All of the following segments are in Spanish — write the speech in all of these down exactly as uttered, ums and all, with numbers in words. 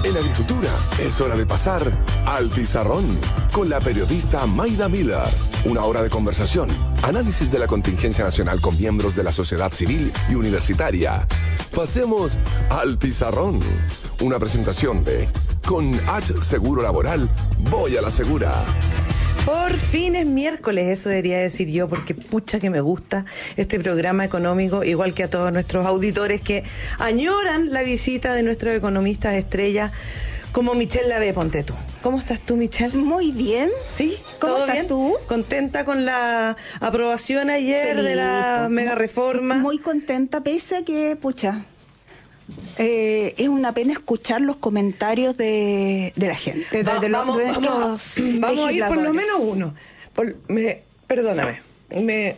En agricultura es hora de pasar al pizarrón con la periodista Mayda Miller. Una hora de conversación, análisis de la contingencia nacional con miembros de la sociedad civil y universitaria. Pasemos al pizarrón. Una presentación de Con H Seguro Laboral, voy a la segura. Por fin es miércoles, eso debería decir yo, porque pucha que me gusta este programa económico, igual que a todos nuestros auditores que añoran la visita de nuestros economistas estrellas, como Michelle Lavé, ponte tú. ¿Cómo estás tú, Michelle? Muy bien. ¿Sí? ¿Cómo ¿Todo estás bien? tú? ¿Contenta con la aprobación ayer Feliz, de la mega reforma? Muy contenta, pese a que, pucha... Eh, es una pena escuchar los comentarios de, de la gente, de, Va, de los, vamos, de vamos, nuestros vamos a ir por lo legisladores. menos uno. Por, me, perdóname, me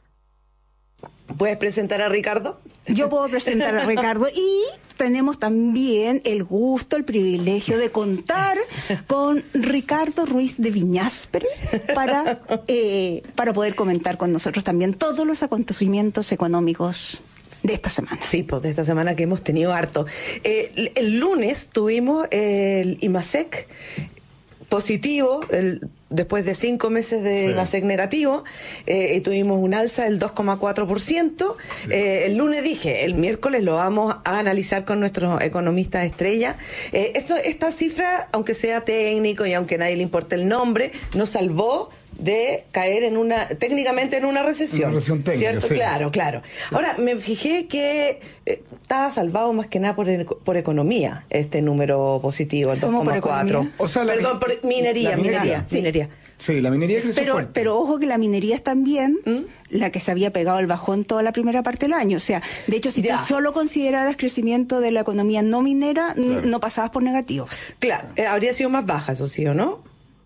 ¿puedes presentar a Ricardo? Yo puedo presentar a Ricardo y tenemos también el gusto, el privilegio de contar con Ricardo Ruiz de Viñaspre para, eh, para poder comentar con nosotros también todos los acontecimientos económicos de esta semana. Sí, pues de esta semana que hemos tenido harto. Eh, el, el lunes tuvimos el IMASEC positivo, el, después de cinco meses de sí. IMASEC negativo, eh, y tuvimos un alza del dos coma cuatro por ciento. Sí. Eh, el lunes dije, el miércoles lo vamos a analizar con nuestros economistas estrella. Eh, esto, esta cifra, aunque sea técnico y aunque a nadie le importe el nombre, nos salvó de caer en una, técnicamente en una recesión. Una recesión técnica, ¿cierto? Sí. Claro, claro. Sí. Ahora, me fijé que eh, estaba salvado más que nada por, el, por economía, este número positivo, el dos coma cuatro. O sea, la Perdón, por minería, la minería, minería. Sí. minería. Sí, la minería creció pero, fuerte. Pero ojo que la minería es también ¿Mm? la que se había pegado el bajón toda la primera parte del año. O sea, de hecho, si ya. tú solo consideraras crecimiento de la economía no minera, claro. no pasabas por negativos. Claro, eh, habría sido más baja, eso sí, ¿o no?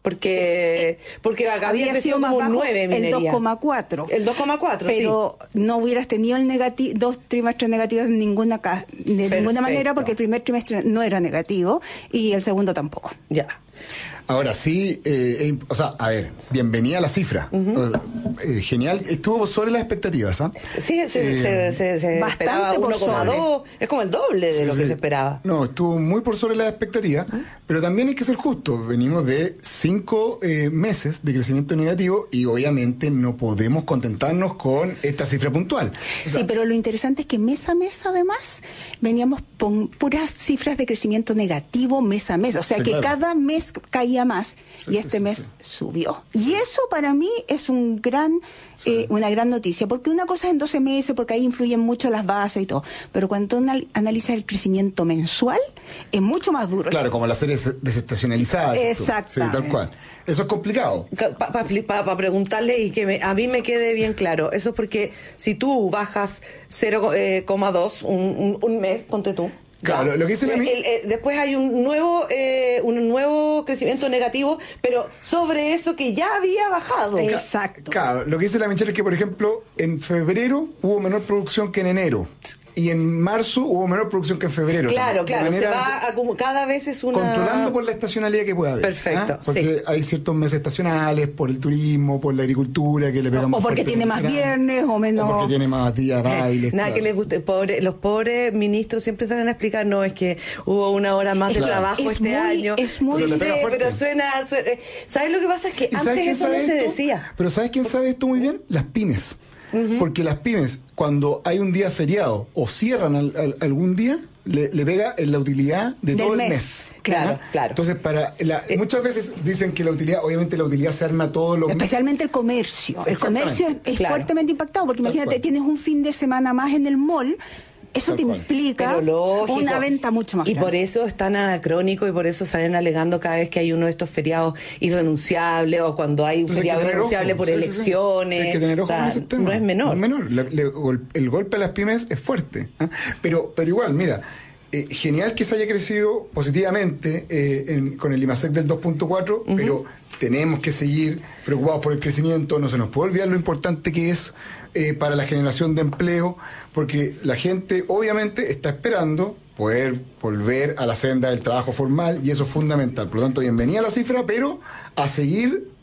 Porque porque había, había crecido sido más como bajo nueve minería. El dos coma cuatro. El dos coma cuatro, pero sí. no hubieras tenido el negativo, dos trimestres negativos de ninguna ca- de Perfecto. ninguna manera, porque el primer trimestre no era negativo y el segundo tampoco. Ya. Ahora sí, eh, eh, o sea, a ver, bienvenida a la cifra. Uh-huh. Eh, genial, estuvo sobre las expectativas, ¿ah? ¿eh? Sí, se, eh, se, se, se esperaba uno coma dos, es como el doble de sí, lo que sí. se esperaba. No, estuvo muy por sobre las expectativas, ¿uh-huh. pero también hay que ser justos. Venimos de cinco eh, meses de crecimiento negativo y obviamente no podemos contentarnos con esta cifra puntual. O sea, sí, pero lo interesante es que mes a mes, además, veníamos con puras cifras de crecimiento negativo mes a mes. O sea, sí, que claro. cada mes caía más sí, y este sí, mes sí. subió. Y eso para mí es un gran sí. eh, una gran noticia, porque una cosa es en doce meses, porque ahí influyen mucho las bases y todo, pero cuando uno analiza el crecimiento mensual, es mucho más duro. Claro, como las series desestacionalizadas. Exacto. Sí, tal cual. Eso es complicado. Para pa, pa, pa preguntarle y que me, a mí me quede bien claro, eso es porque si tú bajas cero coma dos un, un, un mes, ponte tú, Claro, lo que dice la el, el, el, después hay un nuevo eh, un nuevo crecimiento negativo, pero sobre eso que ya había bajado. Exacto. Claro, lo que dice la Michelle es que, por ejemplo, en febrero hubo menor producción que en enero. Y en marzo hubo menor producción que en febrero. Claro, también. claro, se va a, como cada vez es una... Controlando por la estacionalidad que pueda haber. Perfecto, ¿ah? Porque sí. hay ciertos meses estacionales, por el turismo, por la agricultura, que le pegamos... O porque tiene más viernes, o menos... O porque tiene más días bailes. Nada claro. que les guste. Pobre, los pobres ministros siempre salen a explicar, no, es que hubo una hora más de claro. trabajo es este muy, año. Es muy... Sí, pero suena, suena... ¿Sabes lo que pasa? Es que antes eso no esto? se decía. Pero ¿sabes quién sabe esto muy bien? Las pymes. Uh-huh. Porque las pymes, cuando hay un día feriado o cierran al, al, algún día, le, le pega en la utilidad de Del todo mes. el mes. Claro, ¿no? claro. Entonces, para la, eh. muchas veces dicen que la utilidad, obviamente la utilidad se arma todos los Especialmente el comercio. El comercio es, es claro. fuertemente impactado, porque imagínate, tienes un fin de semana más en el mall. Eso te implica una venta mucho más grande. Y por eso es tan anacrónico y por eso salen alegando cada vez que hay uno de estos feriados irrenunciables o cuando hay un feriado irrenunciable por sí, elecciones. Sí, sí. Sí, hay que tener ojo con ese tema. No es menor. No es menor. Le, le, el golpe a las pymes es fuerte. ¿eh? Pero, pero igual, mira, eh, genial que se haya crecido positivamente eh, en, con el IMASEC del dos punto cuatro, uh-huh. pero tenemos que seguir preocupados por el crecimiento. No se nos puede olvidar lo importante que es eh, para la generación de empleo, porque la gente obviamente está esperando poder volver a la senda del trabajo formal y eso es fundamental. Por lo tanto, bienvenida a la cifra, pero a seguir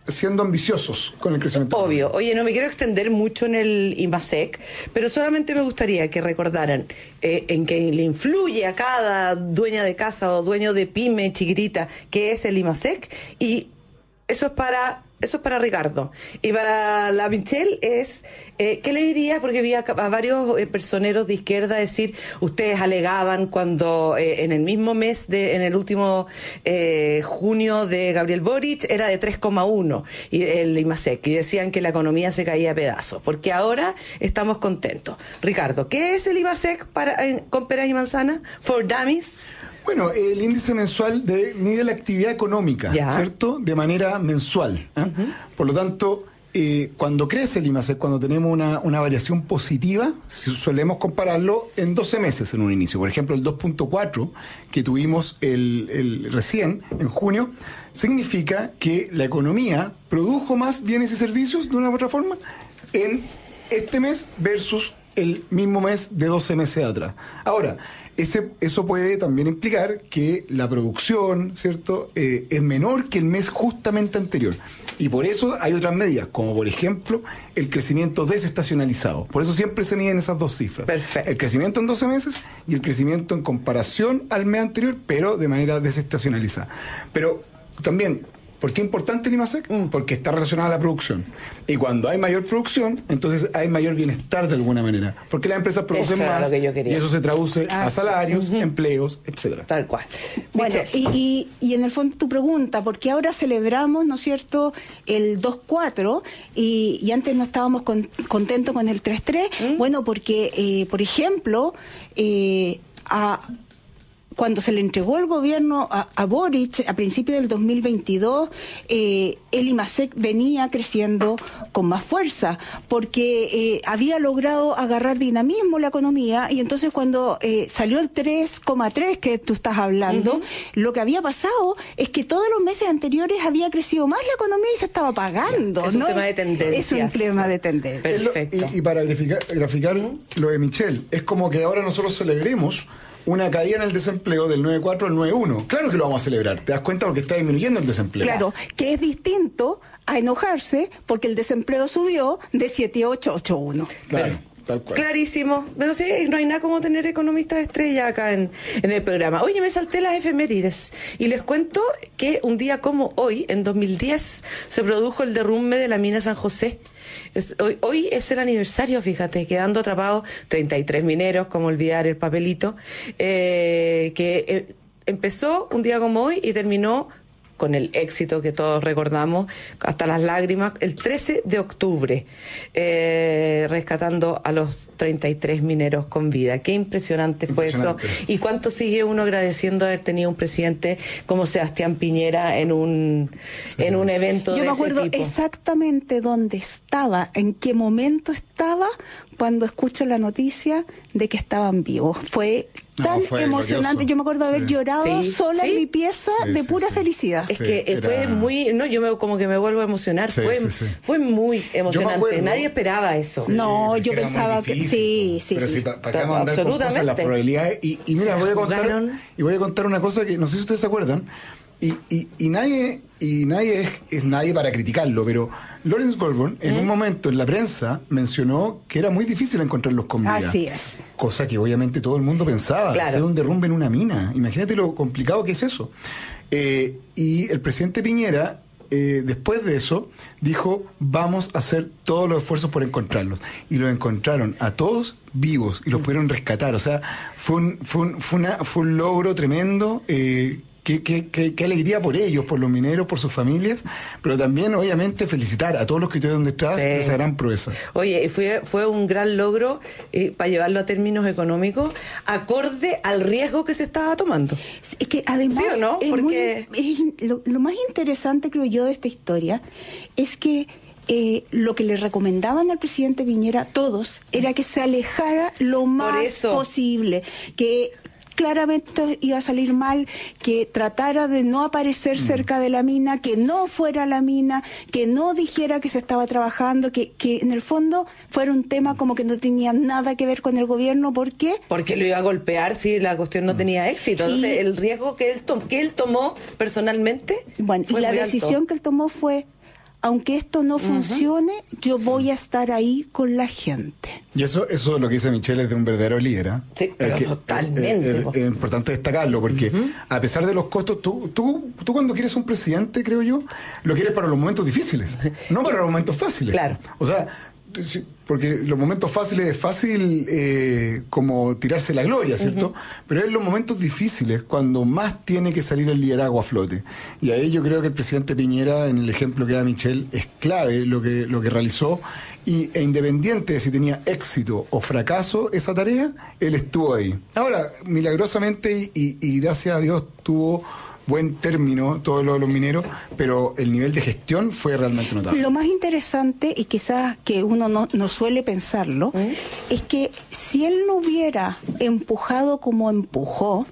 siendo ambiciosos con el crecimiento. Obvio. Oye, no me quiero extender mucho en el IMASEC, pero solamente me gustaría que recordaran eh, en qué le influye a cada dueña de casa o dueño de pyme chiquitita que es el IMASEC, y eso es para... Eso es para Ricardo. Y para la Michelle es, eh, ¿qué le diría? Porque vi a, a varios eh, personeros de izquierda decir, ustedes alegaban cuando eh, en el mismo mes, de en el último eh, junio de Gabriel Boric, era de tres coma uno y el IMASEC, y decían que la economía se caía a pedazos, porque ahora estamos contentos. Ricardo, ¿qué es el IMASEC para, en, con peras y manzanas? For Dummies. Bueno, el índice mensual de mide la actividad económica, ya. ¿Cierto? De manera mensual. ¿eh? Uh-huh. Por lo tanto, eh, cuando crece el IMASEC, cuando tenemos una, una variación positiva, solemos compararlo en doce meses en un inicio. Por ejemplo, el dos punto cuatro que tuvimos el, el recién, en junio, significa que la economía produjo más bienes y servicios, de una u otra forma, en este mes versus el mismo mes de doce meses atrás. Ahora, ese, eso puede también implicar que la producción, ¿cierto?, eh, es menor que el mes justamente anterior. Y por eso hay otras medidas, como por ejemplo el crecimiento desestacionalizado. Por eso siempre se miden esas dos cifras. Perfecto. El crecimiento en doce meses y el crecimiento en comparación al mes anterior, pero de manera desestacionalizada. Pero también... ¿Por qué es importante el IMASEC? Mm. Porque está relacionado a la producción. Y cuando hay mayor producción, entonces hay mayor bienestar de alguna manera. Porque las empresas producen eso más y eso se traduce ah, a salarios, uh-huh. empleos, etcétera. Tal cual. Bueno, y, y, y en el fondo tu pregunta, porque ahora celebramos, ¿no es cierto?, el dos cuatro y, y antes no estábamos con, contentos con el tres tres. ¿Mm? Bueno, porque, eh, por ejemplo, eh, a... cuando se le entregó el gobierno a, a Boric a principios del dos mil veintidós, eh, el IMASEC venía creciendo con más fuerza, porque eh, había logrado agarrar dinamismo la economía, y entonces cuando eh, salió el tres coma tres que tú estás hablando, uh-huh. lo que había pasado es que todos los meses anteriores había crecido más la economía y se estaba pagando. Es un ¿no? tema de tendencias. Es un tema de tendencia. Perfecto. Y, y para graficar, graficar uh-huh. lo de Michelle, es como que ahora nosotros celebremos una caída en el desempleo del nueve coma cuatro al nueve coma uno. Claro que lo vamos a celebrar. ¿Te das cuenta? Porque está disminuyendo el desempleo. Claro, que es distinto a enojarse porque el desempleo subió de siete coma ocho a ocho coma uno. Claro. Tal cual. Clarísimo. Pero sí, no hay nada como tener economistas estrella acá en, en el programa. Oye, me salté las efemérides y les cuento que un día como hoy, en dos mil diez, se produjo el derrumbe de la mina San José. Es, hoy, hoy es el aniversario, fíjate, quedando atrapados treinta y tres mineros, como olvidar el papelito, eh, que eh, empezó un día como hoy y terminó con el éxito que todos recordamos, hasta las lágrimas, el trece de octubre, eh, rescatando a los treinta y tres mineros con vida. Qué impresionante, impresionante fue eso. Y cuánto sigue uno agradeciendo haber tenido un presidente como Sebastián Piñera en un, sí. en un evento Yo de me ese acuerdo tipo. Exactamente dónde estaba, en qué momento estaba, cuando escucho la noticia de que estaban vivos. Fue tan no, fue emocionante. Glorioso. Yo me acuerdo de haber sí. llorado sí, sola sí. en mi pieza sí, de sí, pura sí. felicidad. Es sí, que era... fue muy, no, yo me, como que me vuelvo a emocionar. Sí, fue, sí, sí. fue muy emocionante. Acuerdo, Nadie esperaba eso. Sí, no, yo pensaba que sí, sí, pero sí. si para pa acá mandar con cosas, las probabilidades y, y mira, voy a contar y voy a contar una cosa que no sé si ustedes se acuerdan. Y, y, y nadie y nadie es, es nadie para criticarlo, pero Lawrence Goldburn en ¿Mm? un momento en la prensa mencionó que era muy difícil encontrarlos con vida. Así es. Cosa que obviamente todo el mundo pensaba, claro. hacer un derrumbe en una mina. Imagínate lo complicado que es eso. Eh, y el presidente Piñera, eh, después de eso, dijo, vamos a hacer todos los esfuerzos por encontrarlos. Y los encontraron a todos vivos y los pudieron rescatar. O sea, fue un, fue un, fue una, fue un logro tremendo. Eh, Qué, qué, qué, qué alegría por ellos, por los mineros, por sus familias, pero también, obviamente, felicitar a todos los que estuvieron detrás sí. de esa gran proeza. Oye, fue, fue un gran logro eh, para llevarlo a términos económicos, acorde al riesgo que se estaba tomando. Es que además, ¿sí o no? Es Porque muy, es, lo, lo más interesante, creo yo, de esta historia es que Eh, lo que le recomendaban al presidente Piñera, todos, era que se alejara lo más posible, que claramente iba a salir mal, que tratara de no aparecer mm. cerca de la mina, que no fuera a la mina, que no dijera que se estaba trabajando, que, que en el fondo fuera un tema como que no tenía nada que ver con el gobierno. ¿Por qué? Porque lo iba a golpear si la cuestión no tenía éxito. Entonces, y, el riesgo que él, to- que él tomó personalmente. Bueno, y la decisión alto. que él tomó fue aunque esto no uh-huh. funcione, yo voy a estar ahí con la gente. Y eso, eso lo que dice Michelle es de un verdadero líder, ¿eh? Sí, pero que, totalmente. Es, es, es importante destacarlo, porque uh-huh. a pesar de los costos, tú, tú, tú cuando quieres un presidente, creo yo, lo quieres para los momentos difíciles, no para los momentos fáciles. Claro. O sea, porque los momentos fáciles es fácil eh, como tirarse la gloria, ¿cierto? Uh-huh. Pero es los momentos difíciles cuando más tiene que salir el liderazgo a flote. Y ahí yo creo que el presidente Piñera, en el ejemplo que da Michelle, es clave lo que, lo que realizó. Y, e independiente de si tenía éxito o fracaso esa tarea, él estuvo ahí. Ahora, milagrosamente y, y gracias a Dios tuvo buen término todos los, los mineros, pero el nivel de gestión fue realmente notable. Lo más interesante, y quizás que uno no, no suele pensarlo, ¿Mm? es que si él no hubiera empujado como empujó,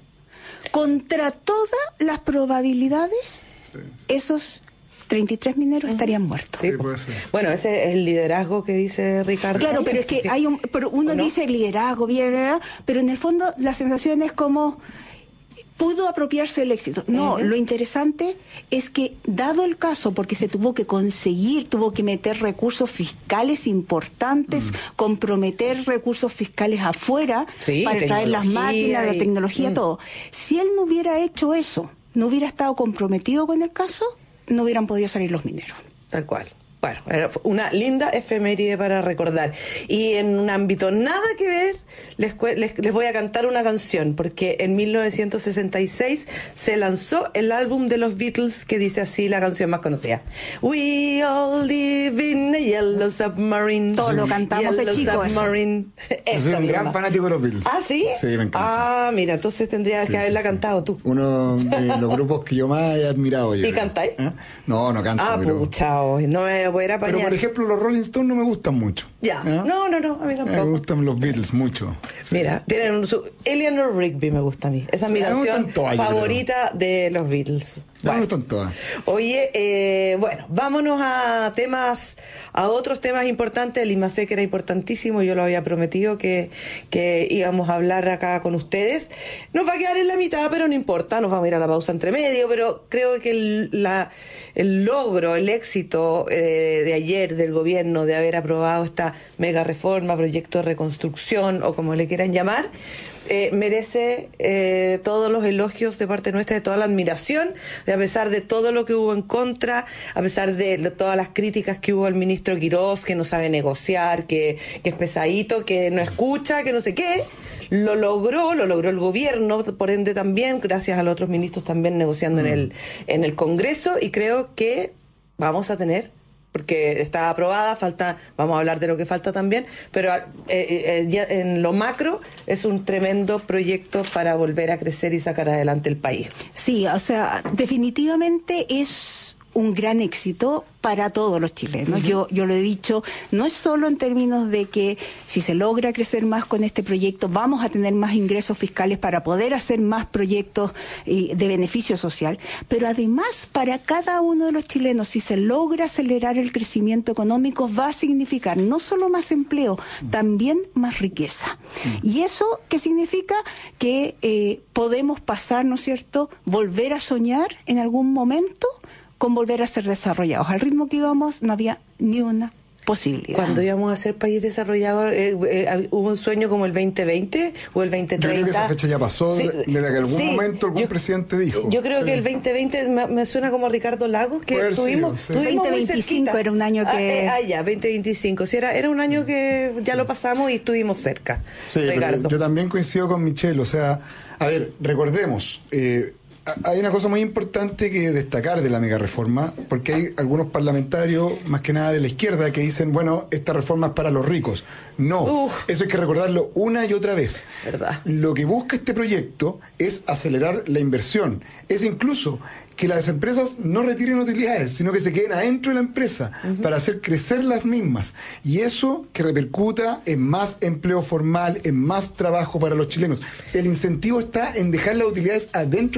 contra todas las probabilidades, sí. esos treinta y tres mineros uh-huh. estarían muertos. Sí, puede ser. Bueno, ese es el liderazgo que dice Ricardo. Claro, pero es que hay un, pero uno ¿no? dice liderazgo, bien, pero en el fondo la sensación es como pudo apropiarse del éxito. No, uh-huh. lo interesante es que, dado el caso, porque se tuvo que conseguir, tuvo que meter recursos fiscales importantes, uh-huh. comprometer recursos fiscales afuera sí, para traer las máquinas, y... la tecnología, uh-huh. todo. Si él no hubiera hecho eso, no hubiera estado comprometido con el caso, no hubieran podido salir los mineros. Tal cual. Bueno, una linda efeméride para recordar. Y en un ámbito nada que ver, les, les, les voy a cantar una canción, porque en mil novecientos sesenta y seis se lanzó el álbum de los Beatles que dice así la canción más conocida. We all live in a yellow submarine. Todos lo cantamos yellow de chicos. Submarine. Yo soy un gran fanático de los Beatles. ¿Ah, sí? Sí, me encanta. Ah, mira, entonces tendrías sí, que haberla sí, cantado sí. tú. Uno de los grupos que yo más he admirado. Yo ¿Y cantáis? ¿Eh? No, no canto. Ah, pero... pucha, no me voy a apañar. Pero por ejemplo, los Rolling Stones no me gustan mucho. Ya, ¿eh? no, no, no, a mí tampoco. Me gustan los Beatles mucho. Sí. Mira, tienen un, su, Eleanor Rigby me gusta a mí. Esa es sí, mi canción todas, favorita de los Beatles. Bueno. Me gustan todas. Oye, eh, bueno, vámonos a temas, a otros temas importantes. El IMASEC era importantísimo, yo lo había prometido que, que íbamos a hablar acá con ustedes. Nos va a quedar en la mitad, pero no importa, nos vamos a ir a la pausa entre medio, pero creo que el, la, el logro, el éxito eh, de ayer del gobierno de haber aprobado esta mega reforma, proyecto de reconstrucción o como le quieran llamar, Eh, merece eh, todos los elogios de parte nuestra, de toda la admiración, de a pesar de todo lo que hubo en contra, a pesar de, de todas las críticas que hubo al ministro Quirós, que no sabe negociar, que, que es pesadito, que no escucha, que no sé qué, lo logró, lo logró el gobierno, por ende también, gracias a los otros ministros también negociando mm. en el, en el Congreso, y creo que vamos a tener, porque está aprobada, falta, vamos a hablar de lo que falta también, pero eh, eh, ya en lo macro es un tremendo proyecto para volver a crecer y sacar adelante el país. Sí, o sea, definitivamente es un gran éxito para todos los chilenos. Uh-huh. Yo, yo lo he dicho, no es solo en términos de que si se logra crecer más con este proyecto, vamos a tener más ingresos fiscales para poder hacer más proyectos eh, de beneficio social, pero además para cada uno de los chilenos, si se logra acelerar el crecimiento económico, va a significar no solo más empleo, uh-huh. también más riqueza. Uh-huh. ¿Y eso qué significa? Que eh, podemos pasar, ¿no es cierto?, volver a soñar en algún momento con volver a ser desarrollados. Al ritmo que íbamos no había ni una posibilidad. Cuando íbamos a ser país desarrollado, eh, eh, hubo un sueño como el veinte veinte o el veinte treinta. Yo creo que esa fecha ya pasó, sí, de la que algún sí, momento algún yo, presidente dijo. Yo creo sí. que el veinte veinte me, me suena como a Ricardo Lagos, que Puede tuvimos, sí. tuvimos veinte veinticinco era un año que... Ah, eh, ah ya, veinte veinticinco. Sí, era, era un año que ya lo pasamos y estuvimos cerca. Sí, Ricardo. Pero yo también coincido con Michelle, o sea, a ver, recordemos... Eh, hay una cosa muy importante que destacar de la mega reforma, porque hay algunos parlamentarios, más que nada de la izquierda, que dicen, bueno, esta reforma es para los ricos. No, Uf. eso hay que recordarlo una y otra vez. ¿Verdad? Lo que busca este proyecto es acelerar la inversión, es incluso que las empresas no retiren utilidades, sino que se queden adentro de la empresa uh-huh. para hacer crecer las mismas. Y eso que repercuta en más empleo formal, en más trabajo para los chilenos. El incentivo está en dejar las utilidades adentro de la empresa.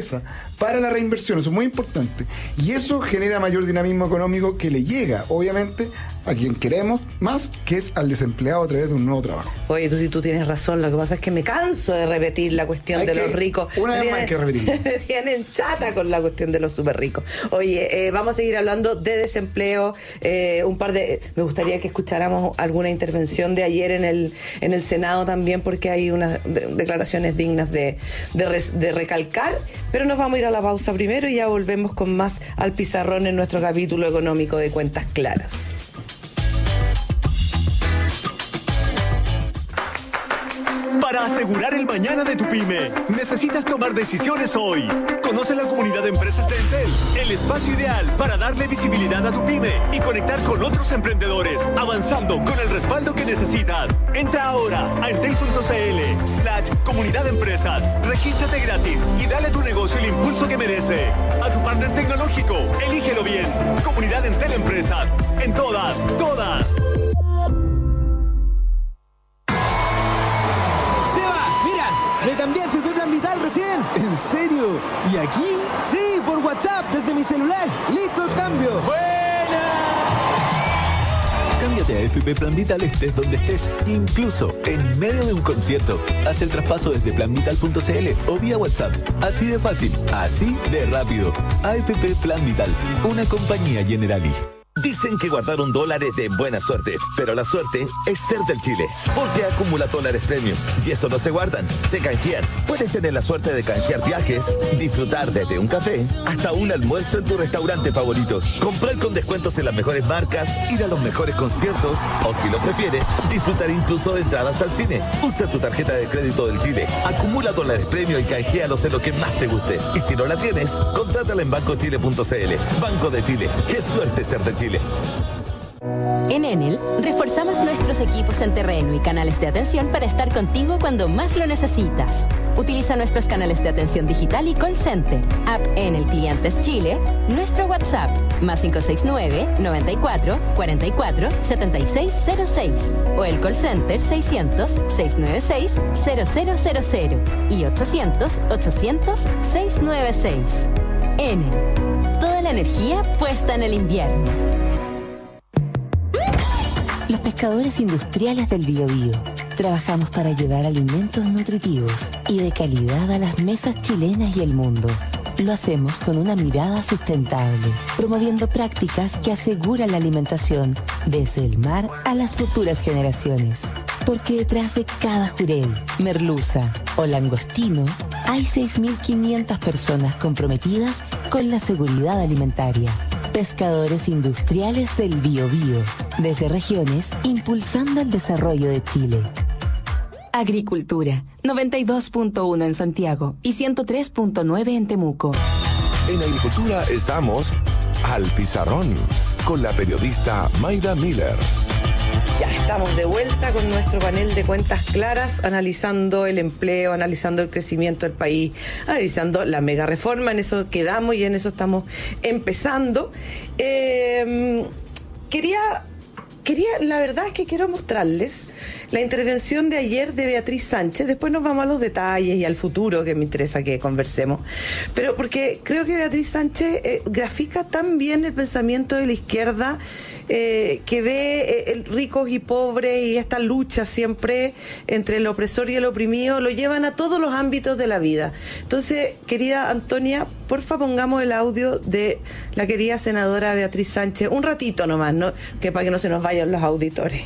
empresa para la reinversión. Eso es muy importante. Y eso genera mayor dinamismo económico que le llega, obviamente, a quien queremos más, que es al desempleado a través de un nuevo trabajo. Oye, tú sí tú tienes razón. Lo que pasa es que me canso de repetir la cuestión Hay de que, los ricos. Una vez me más hay que repetir. Me tienen chata con la cuestión de los súper ricos. Oye, eh, vamos a seguir hablando de desempleo. Eh, un par de... Me gustaría que escucháramos alguna intervención de ayer en el, en el Senado también, porque hay unas de, declaraciones dignas de, de, res, de recalcar. Pero nos vamos a ir a la pausa primero y ya volvemos con más al pizarrón en nuestro capítulo económico de Cuentas Claras. Para asegurar el mañana de tu pyme, necesitas tomar decisiones hoy. Conoce la comunidad de empresas de Entel, el espacio ideal para darle visibilidad a tu pyme y conectar con otros emprendedores, avanzando con el respaldo que necesitas. Entra ahora a entel.cl slash comunidad de empresas, regístrate gratis y dale a tu negocio el impulso que merece. A tu partner tecnológico, elígelo bien. Comunidad Entel Empresas, en todas, todas. Me cambié a F P Plan Vital recién. ¿En serio? ¿Y aquí? Sí, por WhatsApp, desde mi celular. ¡Listo el cambio! ¡Buena! Cámbiate a F P Plan Vital estés donde estés, incluso en medio de un concierto. Haz el traspaso desde plan vital punto c l o vía WhatsApp. Así de fácil, así de rápido. A F P Plan Vital, una compañía Generali. Dicen que guardaron dólares de buena suerte, pero la suerte es ser del Chile, porque acumula dólares premium y eso no se guardan, se canjean. Puedes tener la suerte de canjear viajes, disfrutar desde un café hasta un almuerzo en tu restaurante favorito, comprar con descuentos en las mejores marcas, ir a los mejores conciertos o, si lo prefieres, disfrutar incluso de entradas al cine. Usa tu tarjeta de crédito del Chile, acumula dólares premium y canjealos en lo que más te guste. Y si no la tienes, contrátala en banco chile punto c l. Banco de Chile, qué suerte ser de Chile. En Enel, reforzamos nuestros equipos en terreno y canales de atención para estar contigo cuando más lo necesitas. Utiliza nuestros canales de atención digital y call center, app Enel Clientes Chile, nuestro WhatsApp, más cinco seis nueve, noventa y cuatro, cuarenta y cuatro, setenta y seis cero seis, o el call center seiscientos, seiscientos noventa y seis, cero cero cero cero y ochocientos, ochocientos, seiscientos noventa y seis. Enel, toda la energía puesta en el invierno. Los pescadores industriales del Biobío trabajamos para llevar alimentos nutritivos y de calidad a las mesas chilenas y el mundo. Lo hacemos con una mirada sustentable, promoviendo prácticas que aseguran la alimentación desde el mar a las futuras generaciones. Porque detrás de cada jurel, merluza o langostino hay seis mil quinientas personas comprometidas con la seguridad alimentaria. Pescadores industriales del Biobío, desde regiones impulsando el desarrollo de Chile. Agricultura, noventa y dos punto uno en Santiago y ciento tres punto nueve en Temuco. En Agricultura estamos al pizarrón con la periodista Mayda Miller. Ya estamos de vuelta con nuestro panel de Cuentas Claras, analizando el empleo, analizando el crecimiento del país, analizando la mega reforma. En eso quedamos y en eso estamos empezando. Eh, quería... Quería, la verdad es que quiero mostrarles la intervención de ayer de Beatriz Sánchez. Después nos vamos a los detalles y al futuro, que me interesa que conversemos. Pero porque creo que Beatriz Sánchez eh, grafica tan bien el pensamiento de la izquierda, eh, que ve eh, el ricos y pobres y esta lucha siempre entre el opresor y el oprimido, lo llevan a todos los ámbitos de la vida. Entonces, querida Antonia, porfa pongamos el audio de la querida senadora Beatriz Sánchez, un ratito nomás, ¿no? Que para que no se nos vayan los auditores.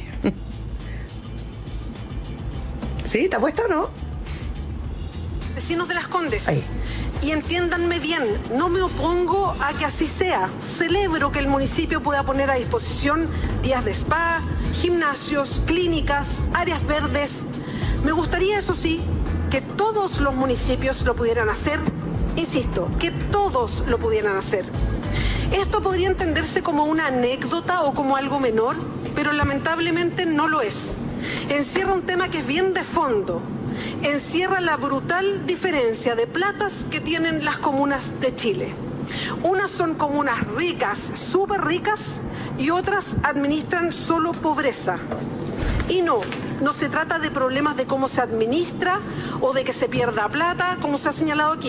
¿Sí? ¿Está puesto o no? Vecinos de Las Condes. Ahí. Y entiéndanme bien, no me opongo a que así sea. Celebro que el municipio pueda poner a disposición días de spa, gimnasios, clínicas, áreas verdes. Me gustaría, eso sí, que todos los municipios lo pudieran hacer. Insisto, que todos lo pudieran hacer. Esto podría entenderse como una anécdota o como algo menor, pero lamentablemente no lo es. Encierra un tema que es bien de fondo. Encierra la brutal diferencia de platas que tienen las comunas de Chile. Unas son comunas ricas, súper ricas, y otras administran solo pobreza. Y no, no se trata de problemas de cómo se administra o de que se pierda plata, como se ha señalado aquí.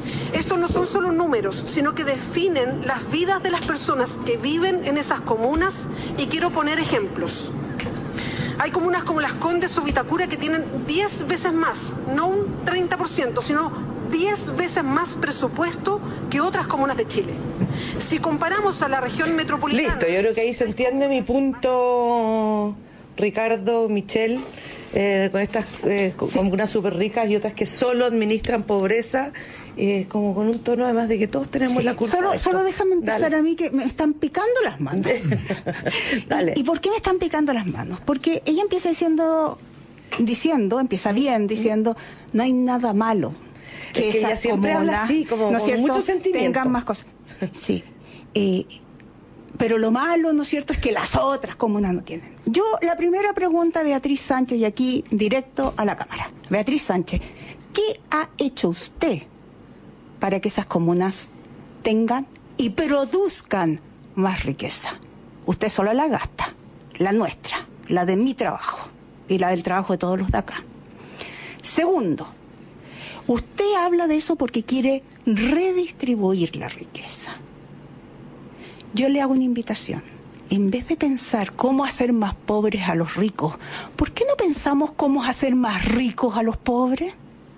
Estos no son solo números, sino que definen las vidas de las personas que viven en esas comunas, y quiero poner ejemplos. Hay comunas como Las Condes o Vitacura que tienen diez veces más, no un treinta por ciento, sino diez veces más presupuesto que otras comunas de Chile. Si comparamos a la región metropolitana... Listo, yo creo que ahí se entiende mi punto, Ricardo, Michelle, eh, con estas eh, sí. comunas súper ricas y otras que solo administran pobreza, eh, como con un tono además de que todos tenemos sí. la culpa. Solo, de esto. solo déjame empezar Dale. a mí, que me están picando las manos. Dale. ¿Y, ¿Y por qué me están picando las manos? Porque ella empieza diciendo, diciendo, empieza bien, diciendo, no hay nada malo. Que, es que ella siempre comuna, habla así, como ¿no es con cierto? mucho sentimiento. Tengan más cosas. Sí. Eh, pero lo malo, ¿no es cierto?, es que las otras comunas no tienen. Yo, la primera pregunta, Beatriz Sánchez, y aquí directo a la cámara. Beatriz Sánchez, ¿qué ha hecho usted para que esas comunas tengan y produzcan más riqueza? Usted solo la gasta, la nuestra, la de mi trabajo y la del trabajo de todos los de acá. Segundo, usted habla de eso porque quiere redistribuir la riqueza. Yo le hago una invitación. En vez de pensar cómo hacer más pobres a los ricos, ¿por qué no pensamos cómo hacer más ricos a los pobres?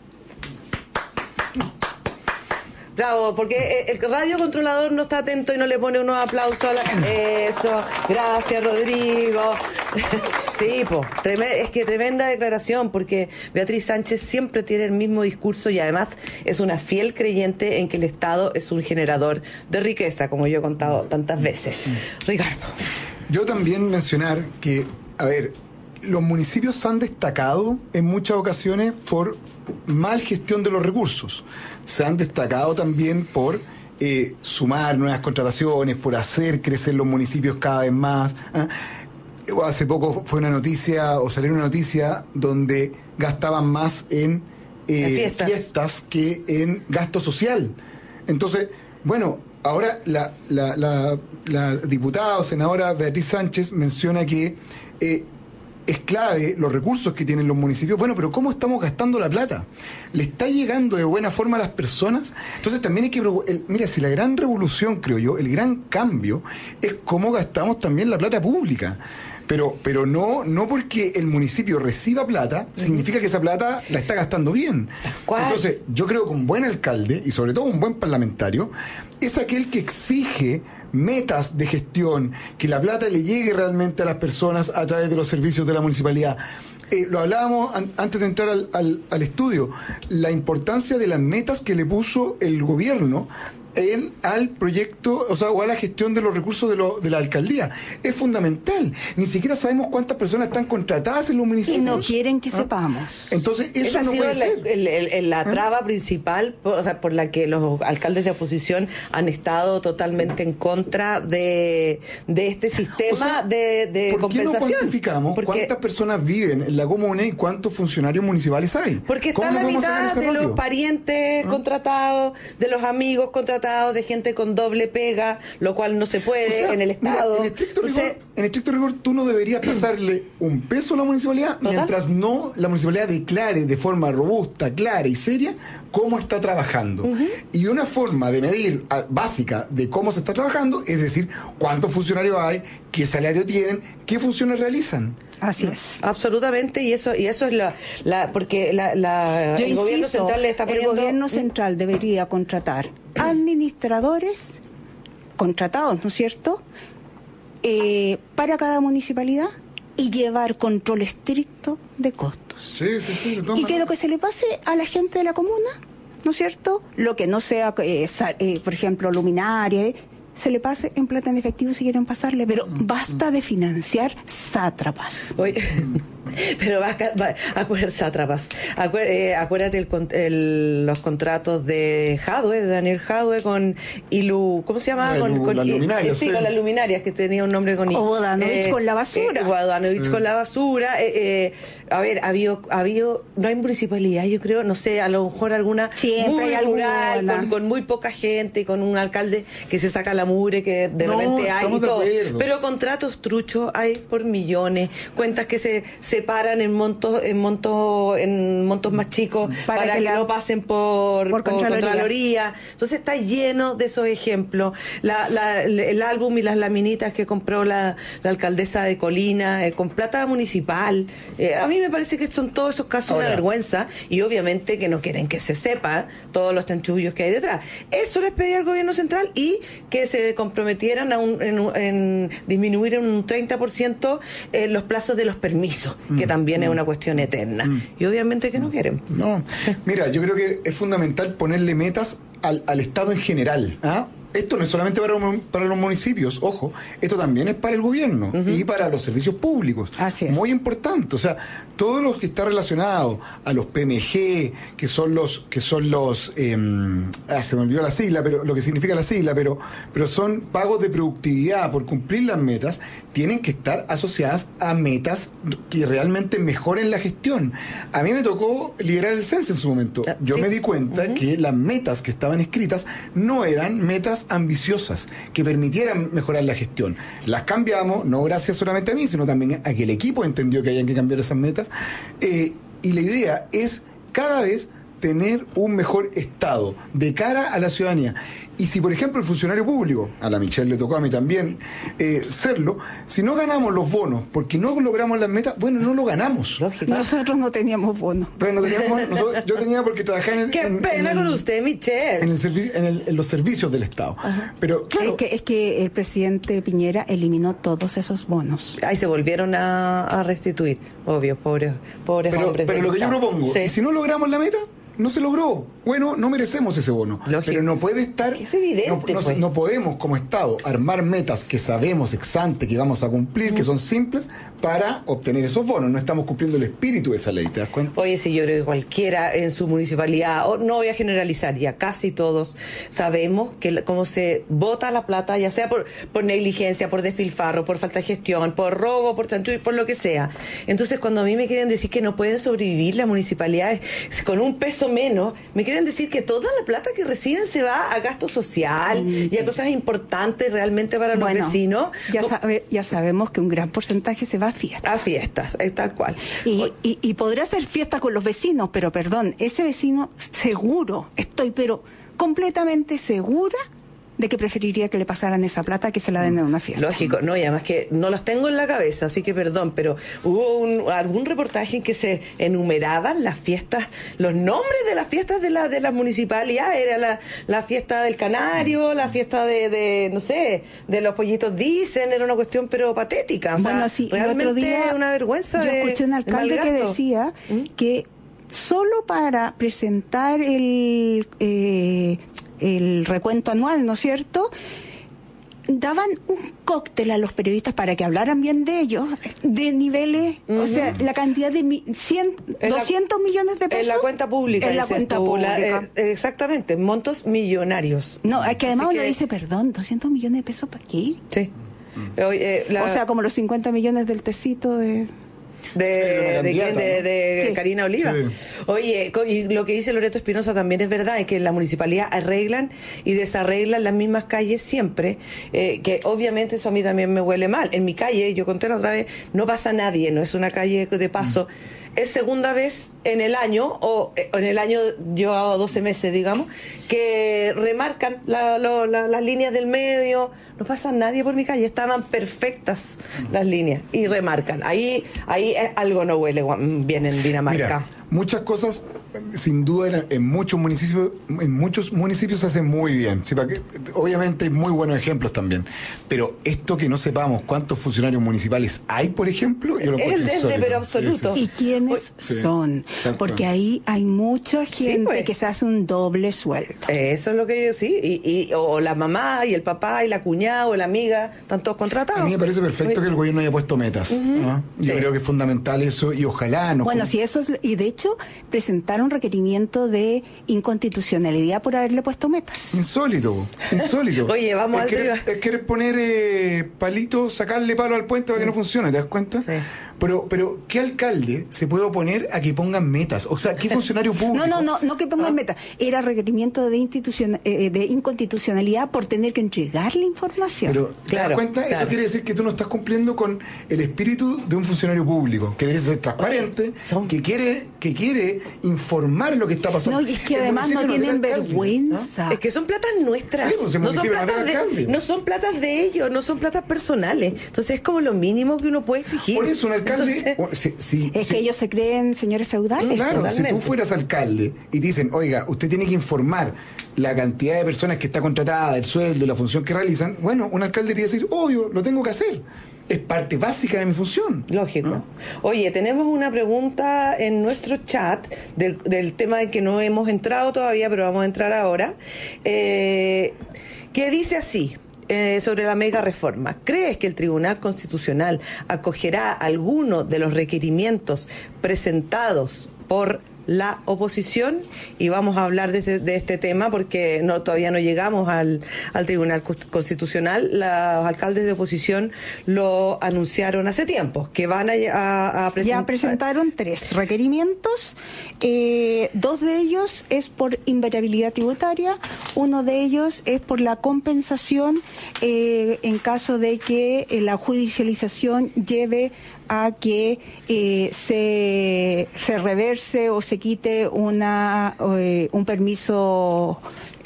Bravo, porque el radio controlador no está atento y no le pone unos aplausos a la... Eso, gracias Rodrigo. Sí, pues, es que tremenda declaración, porque Beatriz Sánchez siempre tiene el mismo discurso y además es una fiel creyente en que el Estado es un generador de riqueza, como yo he contado tantas veces. Ricardo. Yo también mencionar que, a ver, los municipios se han destacado en muchas ocasiones por mal gestión de los recursos. Se han destacado también por eh, sumar nuevas contrataciones, por hacer crecer los municipios cada vez más. ¿eh? Hace poco fue una noticia, o salió una noticia, donde gastaban más en eh, fiestas. fiestas que en gasto social. Entonces, bueno, ahora la, la, la, la diputada o senadora Beatriz Sánchez menciona que eh, es clave los recursos que tienen los municipios. Bueno, pero ¿cómo estamos gastando la plata? ¿Le está llegando de buena forma a las personas? Entonces también hay que... El, mira, si la gran revolución, creo yo, el gran cambio es cómo gastamos también la plata pública. Pero, pero no, no porque el municipio reciba plata, uh-huh. significa que esa plata la está gastando bien. ¿Cuál? Entonces, yo creo que un buen alcalde, y sobre todo un buen parlamentario, es aquel que exige metas de gestión, que la plata le llegue realmente a las personas a través de los servicios de la municipalidad. Eh, lo hablábamos an- antes de entrar al, al, al estudio, la importancia de las metas que le puso el gobierno en, al proyecto, o sea, o a la gestión de los recursos de, lo, de la alcaldía. Es fundamental. Ni siquiera sabemos cuántas personas están contratadas en los municipios. Y no quieren que ¿Ah? sepamos. Entonces, eso Esa no ha sido puede la, ser. el, el, el, la ¿Ah? traba principal, por, o sea, por la que los alcaldes de oposición han estado totalmente en contra de, de este sistema o sea, de, de ¿por compensación. ¿Por qué no cuantificamos Porque, cuántas personas viven en la comuna y cuántos funcionarios municipales hay? Porque está la mitad de los parientes ¿Ah? contratados, de los amigos contratados, de gente con doble pega, lo cual no se puede, o sea, en el Estado. Mira, en, estricto Entonces, rigor, en estricto rigor, tú no deberías pasarle un peso a la municipalidad ¿total? Mientras no la municipalidad declare de forma robusta, clara y seria cómo está trabajando. Uh-huh. Y una forma de medir a, básica de cómo se está trabajando es decir, cuántos funcionarios hay, qué salario tienen, qué funciones realizan. Así es. Absolutamente, y eso y eso es la, la porque la, la el insisto, gobierno central le está poniendo... El gobierno central debería contratar administradores contratados, ¿no es cierto?, eh, para cada municipalidad y llevar control estricto de costos. Sí, sí, sí. Y que lo que se le pase a la gente de la comuna, ¿no es cierto?, lo que no sea, eh, eh, por ejemplo, luminaria, eh, se le pase en plata en efectivo si quieren pasarle, pero basta de financiar sátrapas. Oye, pero va, va a coger sátrapas. Acuer, eh, acuérdate el, el, los contratos de Jadwe, de Daniel Jadwe con Ilu, ¿cómo se llama? Con, con las luminarias. Sí, sí, con las luminarias, que tenía un nombre con I. O Bodanovich eh, con la basura. Eh, Bodanovich sí. con la basura. Eh, eh, a ver, ha habido, ha habido, no hay municipalidad, yo creo, no sé, a lo mejor alguna Siempre muy hay rural, alguna. con, con muy poca gente, con un alcalde que se saca la mugre, que de no, repente hay y todo. Acuerdo. Pero contratos truchos hay por millones, cuentas que se, se separan en montos en montos en montos más chicos para, para que, que la, no pasen por, por, por Contraloría. Contraloría. Entonces está lleno de esos ejemplos. La, la, el álbum y las laminitas que compró la, la alcaldesa de Colina eh, con plata municipal. Eh, a mí me parece que son todos esos casos Ahora, una vergüenza, y obviamente que no quieren que se sepa todos los chanchullos que hay detrás. Eso les pedía al gobierno central, y que se comprometieran a un, en, en disminuir en un treinta por ciento eh, los plazos de los permisos, mm, que también mm, es una cuestión eterna. Mm, y obviamente que no quieren. No. Mira, yo creo que es fundamental ponerle metas al, al Estado en general, ¿ah? Esto no es solamente para, para los municipios, ojo, esto también es para el gobierno, uh-huh, y para los servicios públicos. Así es. Muy importante, o sea, todo lo que está relacionado a los P M G, que son los, que son los, eh, ah, se me olvidó la sigla, pero lo que significa la sigla, pero, pero son pagos de productividad por cumplir las metas, tienen que estar asociadas a metas que realmente mejoren la gestión. A mí me tocó liderar el C E N S en su momento. Yo ¿Sí? me di cuenta uh-huh. que las metas que estaban escritas no eran metas ambiciosas que permitieran mejorar la gestión. Las cambiamos, no gracias solamente a mí, sino también a que el equipo entendió que habían que cambiar esas metas, eh, y la idea es cada vez tener un mejor estado de cara a la ciudadanía. Y si, por ejemplo, el funcionario público, a la Michelle le tocó a mí también eh, serlo, si no ganamos los bonos porque no logramos las metas, bueno, no lo ganamos. Lógico. Nosotros no teníamos bonos. Pero no teníamos, nosotros, yo tenía porque trabajaba en... ¡Qué en, pena en el, con usted, Michelle! En, el servi- en, el, en los servicios del Estado. Ajá. Pero claro, es que, es que el presidente Piñera eliminó todos esos bonos. Ahí se volvieron a, a restituir, obvio, pobres, pobres pero, hombres. Pero lo que Estado. yo propongo, sí. ¿Y si no logramos la meta? No se logró. Bueno, no merecemos ese bono. Lógico. Pero no puede estar... Es evidente, no, no, pues. no podemos, como Estado, armar metas que sabemos ex ante que vamos a cumplir, mm. que son simples, para obtener esos bonos. No estamos cumpliendo el espíritu de esa ley, ¿te das cuenta? Oye, sí, yo creo que cualquiera en su municipalidad, o no voy a generalizar, ya casi todos sabemos que la, cómo se bota la plata, ya sea por, por negligencia, por despilfarro, por falta de gestión, por robo, por chanchullo, por lo que sea. Entonces, cuando a mí me quieren decir que no pueden sobrevivir las municipalidades con un peso menos, me quieren decir que toda la plata que reciben se va a gasto social mm. y a cosas importantes realmente para los bueno, vecinos. Ya, sabe, ya sabemos que un gran porcentaje se va a fiestas. A fiestas, es tal cual. Y, y, y podrá hacer fiesta con los vecinos, pero perdón, ese vecino seguro, estoy pero completamente segura de que preferiría que le pasaran esa plata que se la den en una fiesta. Lógico, no, y además que no los tengo en la cabeza, así que perdón, pero hubo un, algún reportaje en que se enumeraban las fiestas, los nombres de las fiestas de la de la municipalidad, era la, la fiesta del Canario, la fiesta de, de, no sé, de los pollitos dicen, era una cuestión pero patética, o bueno, sea, sí, realmente el otro día una vergüenza. Yo de, escuché un alcalde que decía ¿Mm? que solo para presentar el... Eh, el recuento anual, ¿no es cierto?, daban un cóctel a los periodistas para que hablaran bien de ellos, de niveles, uh-huh. o sea, la cantidad de mi, cien, doscientos la, millones de pesos. En la cuenta pública. En la cuenta tú, pública. La, eh, exactamente, montos millonarios. No, es que además Así uno que... dice, perdón, ¿doscientos millones de pesos para qué? Sí. Mm. Oye, la... O sea, como los cincuenta millones del tecito de... De, de, de, de, de sí. Karina Oliva. Sí. Oye, y lo que dice Loreto Espinosa también es verdad, es que en la municipalidad arreglan y desarreglan las mismas calles siempre, eh, que obviamente eso a mí también me huele mal. En mi calle, yo conté la otra vez, no pasa nadie, no es una calle de paso. Mm. Es segunda vez en el año, o en el año llevado doce meses, digamos, que remarcan la, la, la, las líneas del medio. No pasa nadie por mi calle, estaban perfectas las líneas y remarcan. Ahí ahí algo no huele bien en Dinamarca. Mira, muchas cosas, sin duda, en, en muchos municipios en muchos municipios se hacen muy bien. ¿Sí? Para que, obviamente hay muy buenos ejemplos también. Pero esto que no sepamos cuántos funcionarios municipales hay, por ejemplo, yo lo es el desde, pero absoluto. Sí, sí, sí. ¿Y quiénes sí. son? Porque ahí hay mucha gente sí, pues. que se hace un doble sueldo. Eso es lo que yo sí. Y, y, o la mamá y el papá y la cuñada o la amiga, están todos contratados. A mí me parece perfecto que el gobierno haya puesto metas. Uh-huh. ¿no? Yo sí. creo que es fundamental eso y ojalá no. Bueno, si eso es, y de hecho presentaron requerimiento de inconstitucionalidad por haberle puesto metas. Insólito, insólito. Oye, vamos es al querer, es querer poner eh, palitos, sacarle palo al puente para que no funcione, ¿te das cuenta? Sí. Pero, pero ¿qué alcalde se puede oponer a que pongan metas? O sea, ¿qué funcionario público? No, no, no, no que pongan ¿Ah? metas. Era requerimiento de institucion, eh, de inconstitucionalidad por tener que entregar la información. Pero, ¿te claro, das cuenta? claro. Eso quiere decir que tú no estás cumpliendo con el espíritu de un funcionario público, que debe ser transparente, Oye, son... que quiere que quiere informar lo que está pasando. No, y es que El además no municipio tienen tiene alcalde, vergüenza. Es que son platas nuestras, Sí, pues, el no, son municipio no platas tiene alcalde. de, no son platas de ellos, no son platas personales. Entonces es como lo mínimo que uno puede exigir. Por eso un alcalde... Entonces, o- si- si- Es si- que ellos se creen señores feudales. Claro, Totalmente. si tú fueras alcalde y te dicen, oiga, usted tiene que informar la cantidad de personas que está contratada, el sueldo, la función que realizan, bueno, un alcalde debería decir, obvio, lo tengo que hacer. Es parte básica de mi función. lógico. ¿No? Oye, tenemos una pregunta en nuestro chat del, del tema en que no hemos entrado todavía, pero vamos a entrar ahora, eh, que dice así. Eh, sobre la mega reforma. ¿Crees que el Tribunal Constitucional acogerá alguno de los requerimientos presentados por la oposición? Y vamos a hablar de este, de este tema porque no todavía no llegamos al, al Tribunal Constitucional. Los alcaldes de oposición lo anunciaron hace tiempo, que van a, a, a presentar. Ya presentaron tres requerimientos. Eh, dos de ellos es por invariabilidad tributaria. Uno de ellos es por la compensación eh, en caso de que eh, la judicialización lleve a que eh, se, se reverse o se quite una eh, un permiso,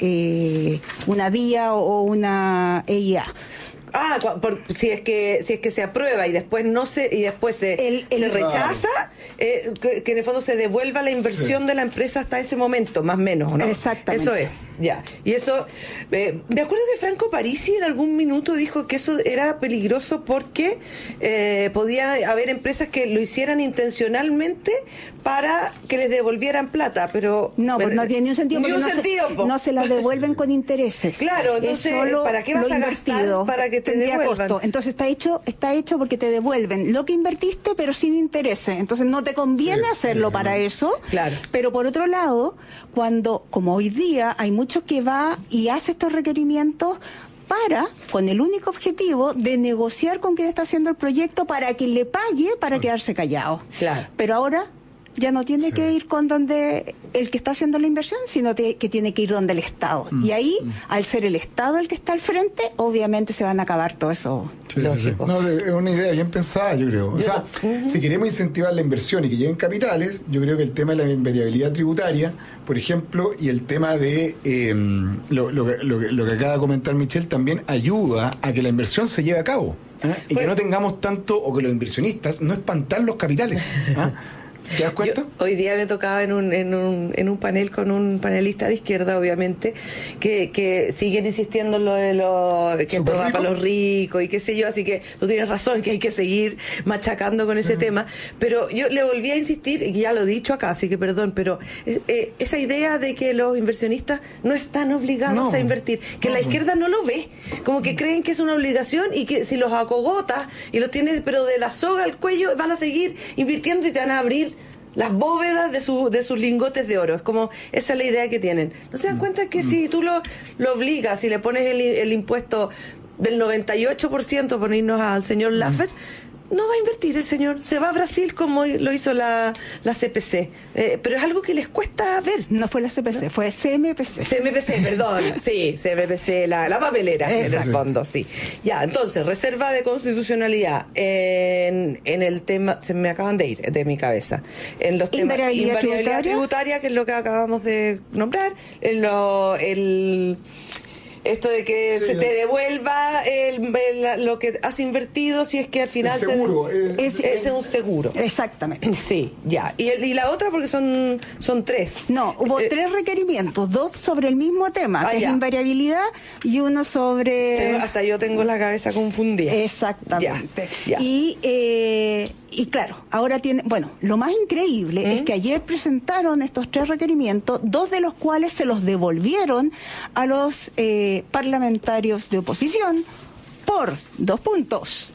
eh, una D I A o una E I A. Ah, cu- por- si es que si es que se aprueba y después no se y después se, El- el- se rechaza, eh, que, que en el fondo se devuelva la inversión Sí. de la empresa hasta ese momento, más o menos, ¿no? Exactamente. Eso es, ya. Y eso, eh, me acuerdo que Franco Parisi en algún minuto dijo que eso era peligroso porque eh, podían haber empresas que lo hicieran intencionalmente para que les devolvieran plata, pero No, pues no tiene ni un sentido. Ni porque un no, sentido, se, po. no se las devuelven con intereses. Claro, Es entonces, solo ¿para qué vas lo a gastar invertido. para que te Tendría devuelvan? costo. Entonces está hecho, está hecho porque te devuelven lo que invertiste, pero sin intereses. Entonces no te conviene Sí, hacerlo sí, para sí. eso. Claro. Pero por otro lado, cuando, como hoy día, hay muchos que va y hace estos requerimientos para, con el único objetivo de negociar con quien está haciendo el proyecto para que le pague para quedarse callado. Claro. Pero ahora ya no tiene Sí. que ir con donde el que está haciendo la inversión, sino te- que tiene que ir donde el Estado. Mm. Y ahí, al ser el Estado el que está al frente, obviamente se van a acabar todo eso. Sí, sí, sí. Lógico. No, es una idea bien pensada, yo creo. O sea, si queremos incentivar la inversión y que lleguen capitales, yo creo que el tema de la invariabilidad tributaria, por ejemplo, y el tema de eh, lo, lo, que- lo, que- lo que acaba de comentar Michelle, también ayuda a que la inversión se lleve a cabo. ¿Ah? Y que Bueno. no tengamos tanto, o que los inversionistas no espantar los capitales. ¿Ah? ¿Te das cuenta? Yo, hoy día me tocaba en un, en un en un panel con un panelista de izquierda, obviamente, que, que siguen insistiendo en lo de lo, que ¿Súper todo va rico? para los ricos y qué sé yo, así que tú tienes razón que hay que seguir machacando con ese tema, pero yo le volví a insistir, y ya lo he dicho acá, así que perdón, pero eh, eh, esa idea de que los inversionistas no están obligados No. a invertir, que No, la no. izquierda no lo ve, como que creen que es una obligación y que si los acogotas y los tienes pero de la soga al cuello van a seguir invirtiendo y te van a abrir las bóvedas de, su, de sus lingotes de oro. Es como, esa es la idea que tienen. ¿No se dan cuenta que si tú lo, lo obligas, si le pones el, el impuesto del noventa y ocho por ciento, por irnos al señor Laffer, no va a invertir el señor, se va a Brasil como lo hizo la, la C P C, eh, pero es algo que les cuesta ver. No fue la C P C, fue C M P C. C M P C, perdón, sí, C M P C, la, la papelera, en el Exacto. fondo, sí. Ya, entonces, reserva de constitucionalidad en, en el tema, se me acaban de ir de mi cabeza, en los temas Invariabilidad tributaria. tributaria, que es lo que acabamos de nombrar, en lo, el... Esto de que Sí, se la- te devuelva el, el- lo que has invertido si es que al final El seguro, se, el- ese es un seguro. Exactamente. Sí, ya. Y, el- y la otra porque son son tres. No, hubo Eh, tres requerimientos, dos sobre el mismo tema, Ah, que ya. es invariabilidad, y uno sobre... tengo- hasta yo tengo la cabeza confundida. Exactamente. Ya, ya. Y, eh, y claro, ahora tiene, bueno, lo más increíble ¿Mm? es que ayer presentaron estos tres requerimientos, dos de los cuales se los devolvieron a los eh, parlamentarios de oposición por dos puntos.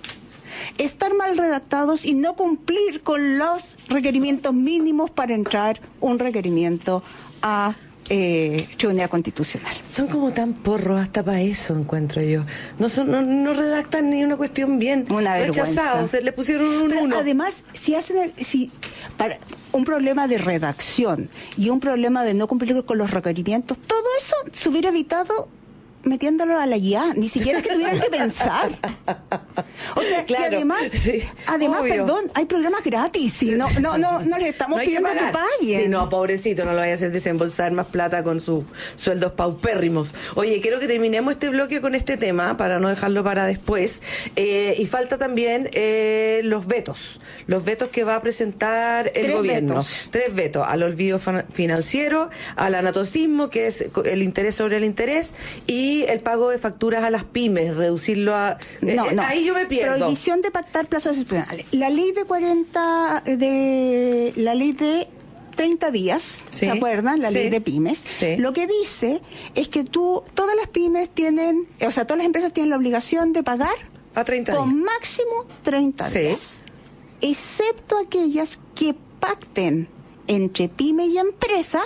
Estar mal redactados y no cumplir con los requerimientos mínimos para entrar un requerimiento a eh, Tribunal Constitucional. Son como tan porros hasta para eso, encuentro yo. No son, no, no redactan ni una cuestión bien. Una vergüenza. Rechazados, se le pusieron un Pero uno. Además, si hacen el, si para un problema de redacción y un problema de no cumplir con los requerimientos, todo eso se hubiera evitado metiéndolo a la I A, ni siquiera que tuvieran que pensar. O sea, claro, y además, sí, además, obvio. Perdón, hay programas gratis, y no, no, no, no les estamos no pidiendo que, que paguen. Sí, no, pobrecito, no lo vaya a hacer desembolsar más plata con sus sueldos paupérrimos. Oye, quiero que terminemos este bloque con este tema, para no dejarlo para después. Eh, y falta también eh, los vetos, los vetos que va a presentar el Tres gobierno. Vetos. Tres vetos, al olvido financiero, al anatocismo, que es el interés sobre el interés, y el pago de facturas a las pymes, reducirlo a... No, eh, no. Ahí yo me pierdo. Prohibición de pactar plazos excepcionales. La ley de cuarenta, de la ley de treinta días, sí, ¿se acuerdan? La sí, ley de pymes. Sí. Lo que dice es que tú, todas las pymes tienen, o sea, todas las empresas tienen la obligación de pagar a treinta con días. máximo treinta sí. días. Excepto aquellas que pacten entre pyme y empresa,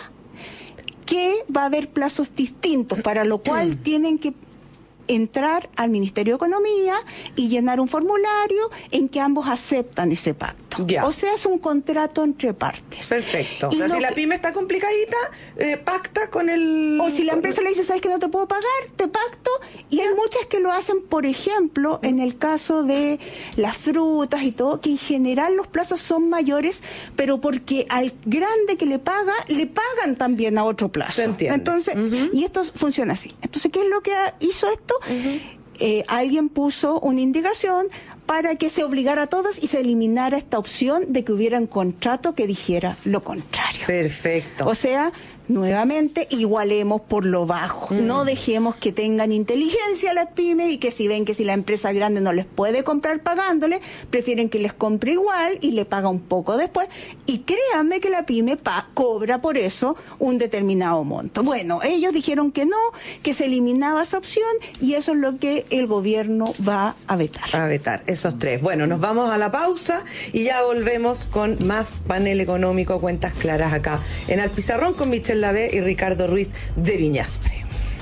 que va a haber plazos distintos, para lo cual tienen que entrar al Ministerio de Economía y llenar un formulario en que ambos aceptan ese pacto. Ya. O sea, es un contrato entre partes. Perfecto. Y o sea, lo si la que- pyme está complicadita, eh, pacta con el... O si la empresa le dice, ¿sabes que no te puedo pagar? Te pacto. Y hay muchas que lo hacen, por ejemplo, en el caso de las frutas y todo, que en general los plazos son mayores, pero porque al grande que le paga, le pagan también a otro plazo. Se entiende. Entonces, Uh-huh. y esto funciona así. Entonces, ¿qué es lo que hizo esto? Uh-huh. Eh, alguien puso una indicación para que se obligara a todos y se eliminara esta opción de que hubiera un contrato que dijera lo contrario. Perfecto. O sea, nuevamente, igualemos por lo bajo. Mm. No dejemos que tengan inteligencia las pymes, y que si ven que si la empresa grande no les puede comprar pagándole, prefieren que les compre igual y le paga un poco después. Y créanme que la pyme pa- cobra por eso un determinado monto. Bueno, ellos dijeron que no, que se eliminaba esa opción, y eso es lo que el gobierno va a vetar. A vetar, esos tres. Bueno, nos vamos a la pausa y ya volvemos con más panel económico, cuentas claras acá en Al Pizarrón con Michelle Lavé y Ricardo Ruiz de Viñaspre.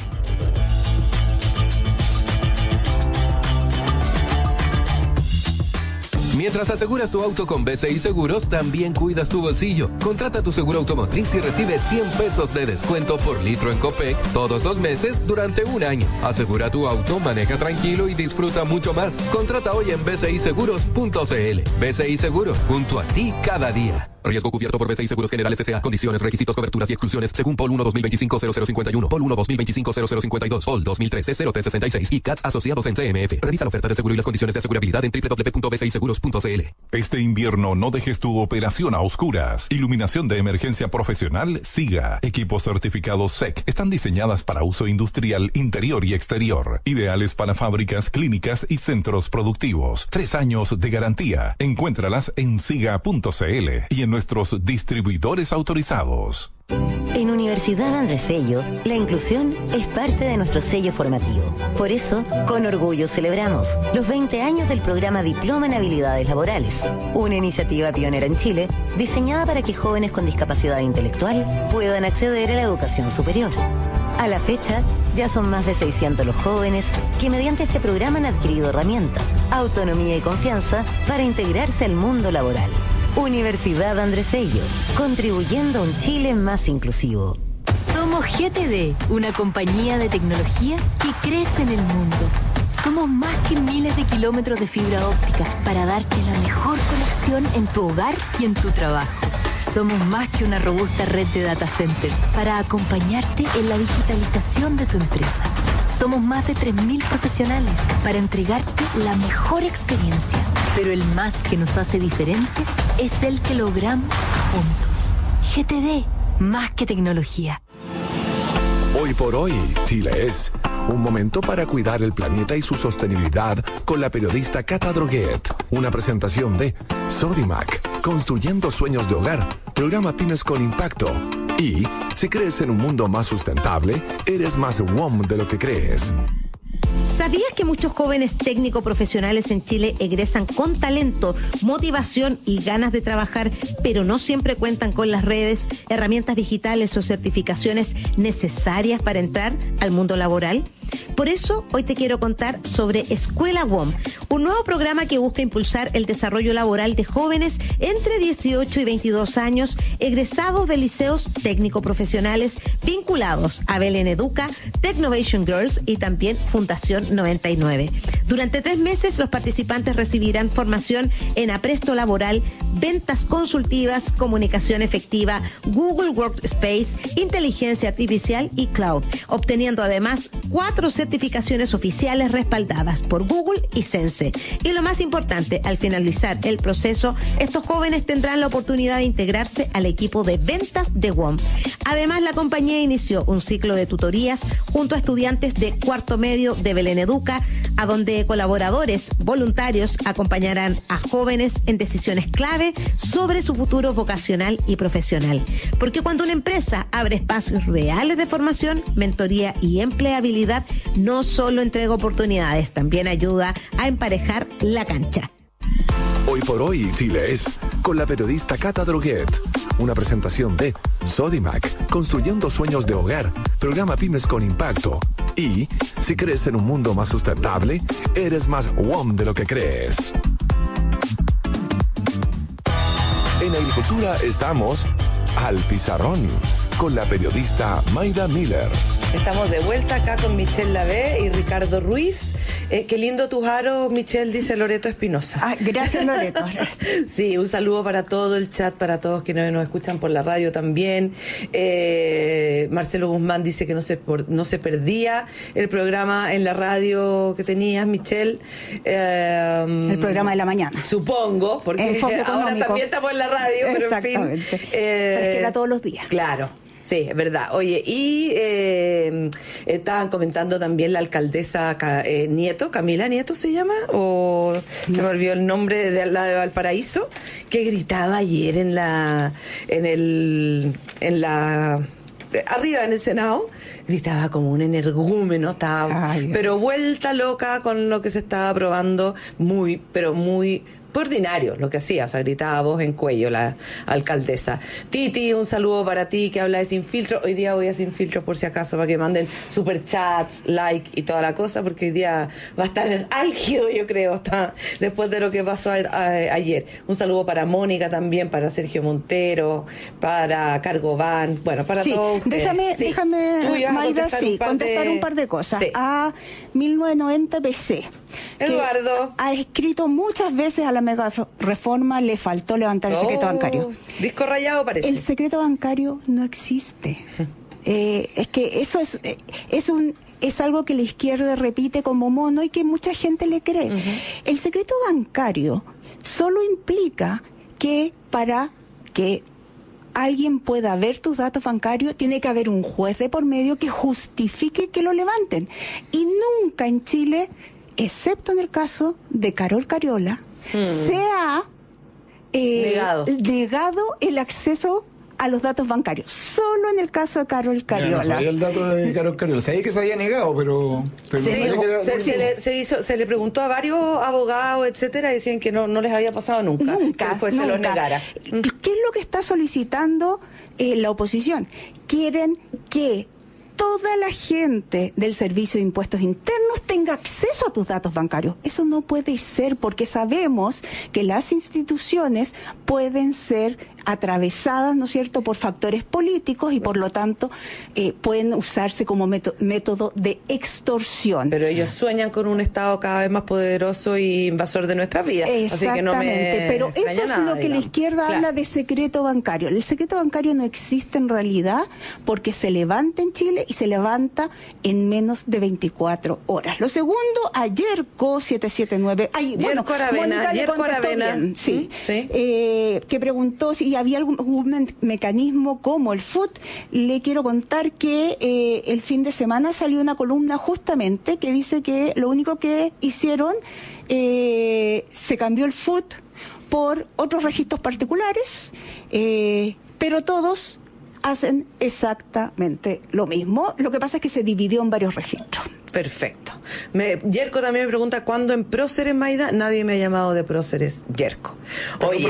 Mientras aseguras tu auto con B C I Seguros, también cuidas tu bolsillo. Contrata tu seguro automotriz y recibe cien pesos de descuento por litro en Copec todos los meses durante un año. Asegura tu auto, maneja tranquilo y disfruta mucho más. Contrata hoy en b c i seguros punto c l. B C I Seguros, junto a ti cada día. Riesgo cubierto por B C I Seguros Generales S A. Condiciones, requisitos, coberturas y exclusiones según Pol uno dos mil veinticinco cero cero cincuenta y uno, Pol uno dos mil veinticinco cero cero cincuenta y dos, Pol dos mil trece cero tres sesenta y seis y C A T S asociados en C M F. Revisa la oferta de seguro y las condiciones de asegurabilidad en doble u doble u doble u punto b c i seguros punto c l. Este invierno no dejes tu operación a oscuras. Iluminación de emergencia profesional SIGA. Equipos certificados S E C. Están diseñadas para uso industrial interior y exterior. Ideales para fábricas, clínicas y centros productivos. Tres años de garantía. Encuéntralas en siga punto c l y en nuestros distribuidores autorizados. En Universidad Andrés Bello, la inclusión es parte de nuestro sello formativo. Por eso, con orgullo celebramos los veinte años del programa Diploma en Habilidades Laborales, una iniciativa pionera en Chile diseñada para que jóvenes con discapacidad intelectual puedan acceder a la educación superior. A la fecha, ya son más de seiscientos los jóvenes que mediante este programa han adquirido herramientas, autonomía y confianza para integrarse al mundo laboral. Universidad Andrés Bello, contribuyendo a un Chile más inclusivo. Somos G T D, una compañía de tecnología que crece en el mundo. Somos más que miles de kilómetros de fibra óptica para darte la mejor conexión en tu hogar y en tu trabajo. Somos más que una robusta red de data centers para acompañarte en la digitalización de tu empresa. Somos más de tres mil profesionales para entregarte la mejor experiencia. Pero el más que nos hace diferentes es el que logramos juntos. G T D, más que tecnología. Hoy por hoy, Chile es un momento para cuidar el planeta y su sostenibilidad con la periodista Cata Droguet. Una presentación de Sodimac, construyendo sueños de hogar, programa Pymes con Impacto. Y si crees en un mundo más sustentable, eres más W O M de lo que crees. ¿Sabías que muchos jóvenes técnico profesionales en Chile egresan con talento, motivación y ganas de trabajar, pero no siempre cuentan con las redes, herramientas digitales o certificaciones necesarias para entrar al mundo laboral? Por eso, hoy te quiero contar sobre Escuela W O M, un nuevo programa que busca impulsar el desarrollo laboral de jóvenes entre dieciocho y veintidós años, egresados de liceos técnico-profesionales vinculados a Belén Educa, Technovation Girls y también Fundación noventa y nueve. Durante tres meses, los participantes recibirán formación en apresto laboral, ventas consultivas, comunicación efectiva, Google Workspace, inteligencia artificial y cloud, obteniendo además cuatro certificaciones oficiales respaldadas por Google y Sense. Y lo más importante, al finalizar el proceso, estos jóvenes tendrán la oportunidad de integrarse al equipo de ventas de W O M. Además, la compañía inició un ciclo de tutorías junto a estudiantes de cuarto medio de Belén Educa, a donde colaboradores voluntarios acompañarán a jóvenes en decisiones clave sobre su futuro vocacional y profesional. Porque cuando una empresa abre espacios reales de formación, mentoría y empleabilidad, no solo entrega oportunidades, también ayuda a emparejar la cancha. Hoy por hoy, Chile es con la periodista Cata Droguet. Una presentación de Sodimac, construyendo sueños de hogar, programa Pymes con Impacto. Y si crees en un mundo más sustentable, eres más W O M de lo que crees. En agricultura estamos al pizarrón con la periodista Mayda Miller. Estamos de vuelta acá con Michelle Lavé y Ricardo Ruiz. Eh, qué lindo tus aros, Michelle, dice Loreto Espinosa. Ah, gracias, Loreto. Sí, un saludo para todo el chat, para todos quienes nos escuchan por la radio también. Eh, Marcelo Guzmán dice que no se, por, no se perdía el programa en la radio que tenías, Michelle. Eh, el programa de la mañana. Supongo, porque ahora también estamos en la radio, pero en fin. Exactamente. Eh, pero es que era todos los días. Claro. Sí, es verdad. Oye, y eh, estaban comentando también la alcaldesa eh, Nieto, Camila Nieto se llama, o no se me olvidó el nombre de la de Valparaíso, que gritaba ayer en la, en el, en la, arriba en el Senado, gritaba como un energúmeno, estaba, Ay, pero vuelta loca con lo que se estaba aprobando, muy, pero muy ordinario lo que hacía, o sea, gritaba voz en cuello la alcaldesa. Titi, un saludo para ti que habla de Sin Filtro. Hoy día voy a Sin Filtro por si acaso para que manden superchats, like y toda la cosa, porque hoy día va a estar álgido, yo creo, hasta después de lo que pasó a, a, ayer. Un saludo para Mónica también, para Sergio Montero, para Cargovan, bueno, para sí, todos ustedes. Déjame, sí. déjame Mayda, sí, un contestar de... un par de cosas. Sí. A mil novecientos noventa P C. Eduardo. Ha escrito muchas veces a la mega reforma, le faltó levantar el oh, secreto bancario. Disco rayado parece. El secreto bancario no existe. eh, es que eso es, es un es algo que la izquierda repite como mono y que mucha gente le cree. Uh-huh. El secreto bancario solo implica que para que alguien pueda ver tus datos bancarios, tiene que haber un juez de por medio que justifique que lo levanten. Y nunca en Chile, excepto en el caso de Carol Cariola, hmm. se ha eh, negado. negado el acceso a los datos bancarios. Solo en el caso de Carol Cariola. Mira, no sabía el dato de Carol Cariola. Sabía que se había negado, pero... pero se, no sabía que era... se, se, le, se, hizo, se le preguntó a varios abogados, etcétera, y decían que no, no les había pasado nunca. Nunca, que después nunca. se los negara. ¿Qué es lo que está solicitando eh, la oposición? Quieren que toda la gente del Servicio de Impuestos Internos tenga acceso a tus datos bancarios. Eso no puede ser, porque sabemos que las instituciones pueden ser atravesadas, ¿no es cierto?, por factores políticos y por lo tanto eh, pueden usarse como método, método de extorsión. Pero ellos sueñan con un Estado cada vez más poderoso y invasor de nuestras vidas. Exactamente, así que no me pero eso es nada, lo que digamos. la izquierda claro. habla de secreto bancario. El secreto bancario no existe en realidad porque se levanta en Chile y se levanta en menos de veinticuatro horas. Lo segundo, ayer Co setecientos setenta y nueve, ay, bueno, Mónica le contestó bien, sí, ¿Sí? Eh, que preguntó si había algún, algún mecanismo como el F U T. Le quiero contar que eh, el fin de semana salió una columna justamente que dice que lo único que hicieron, eh, se cambió el F U T por otros registros particulares, eh, pero todos hacen exactamente lo mismo. Lo que pasa es que se dividió en varios registros. Perfecto. Me, Yerko también me pregunta, ¿cuándo en próceres, Maida? Nadie me ha llamado de próceres, Yerko. Oye,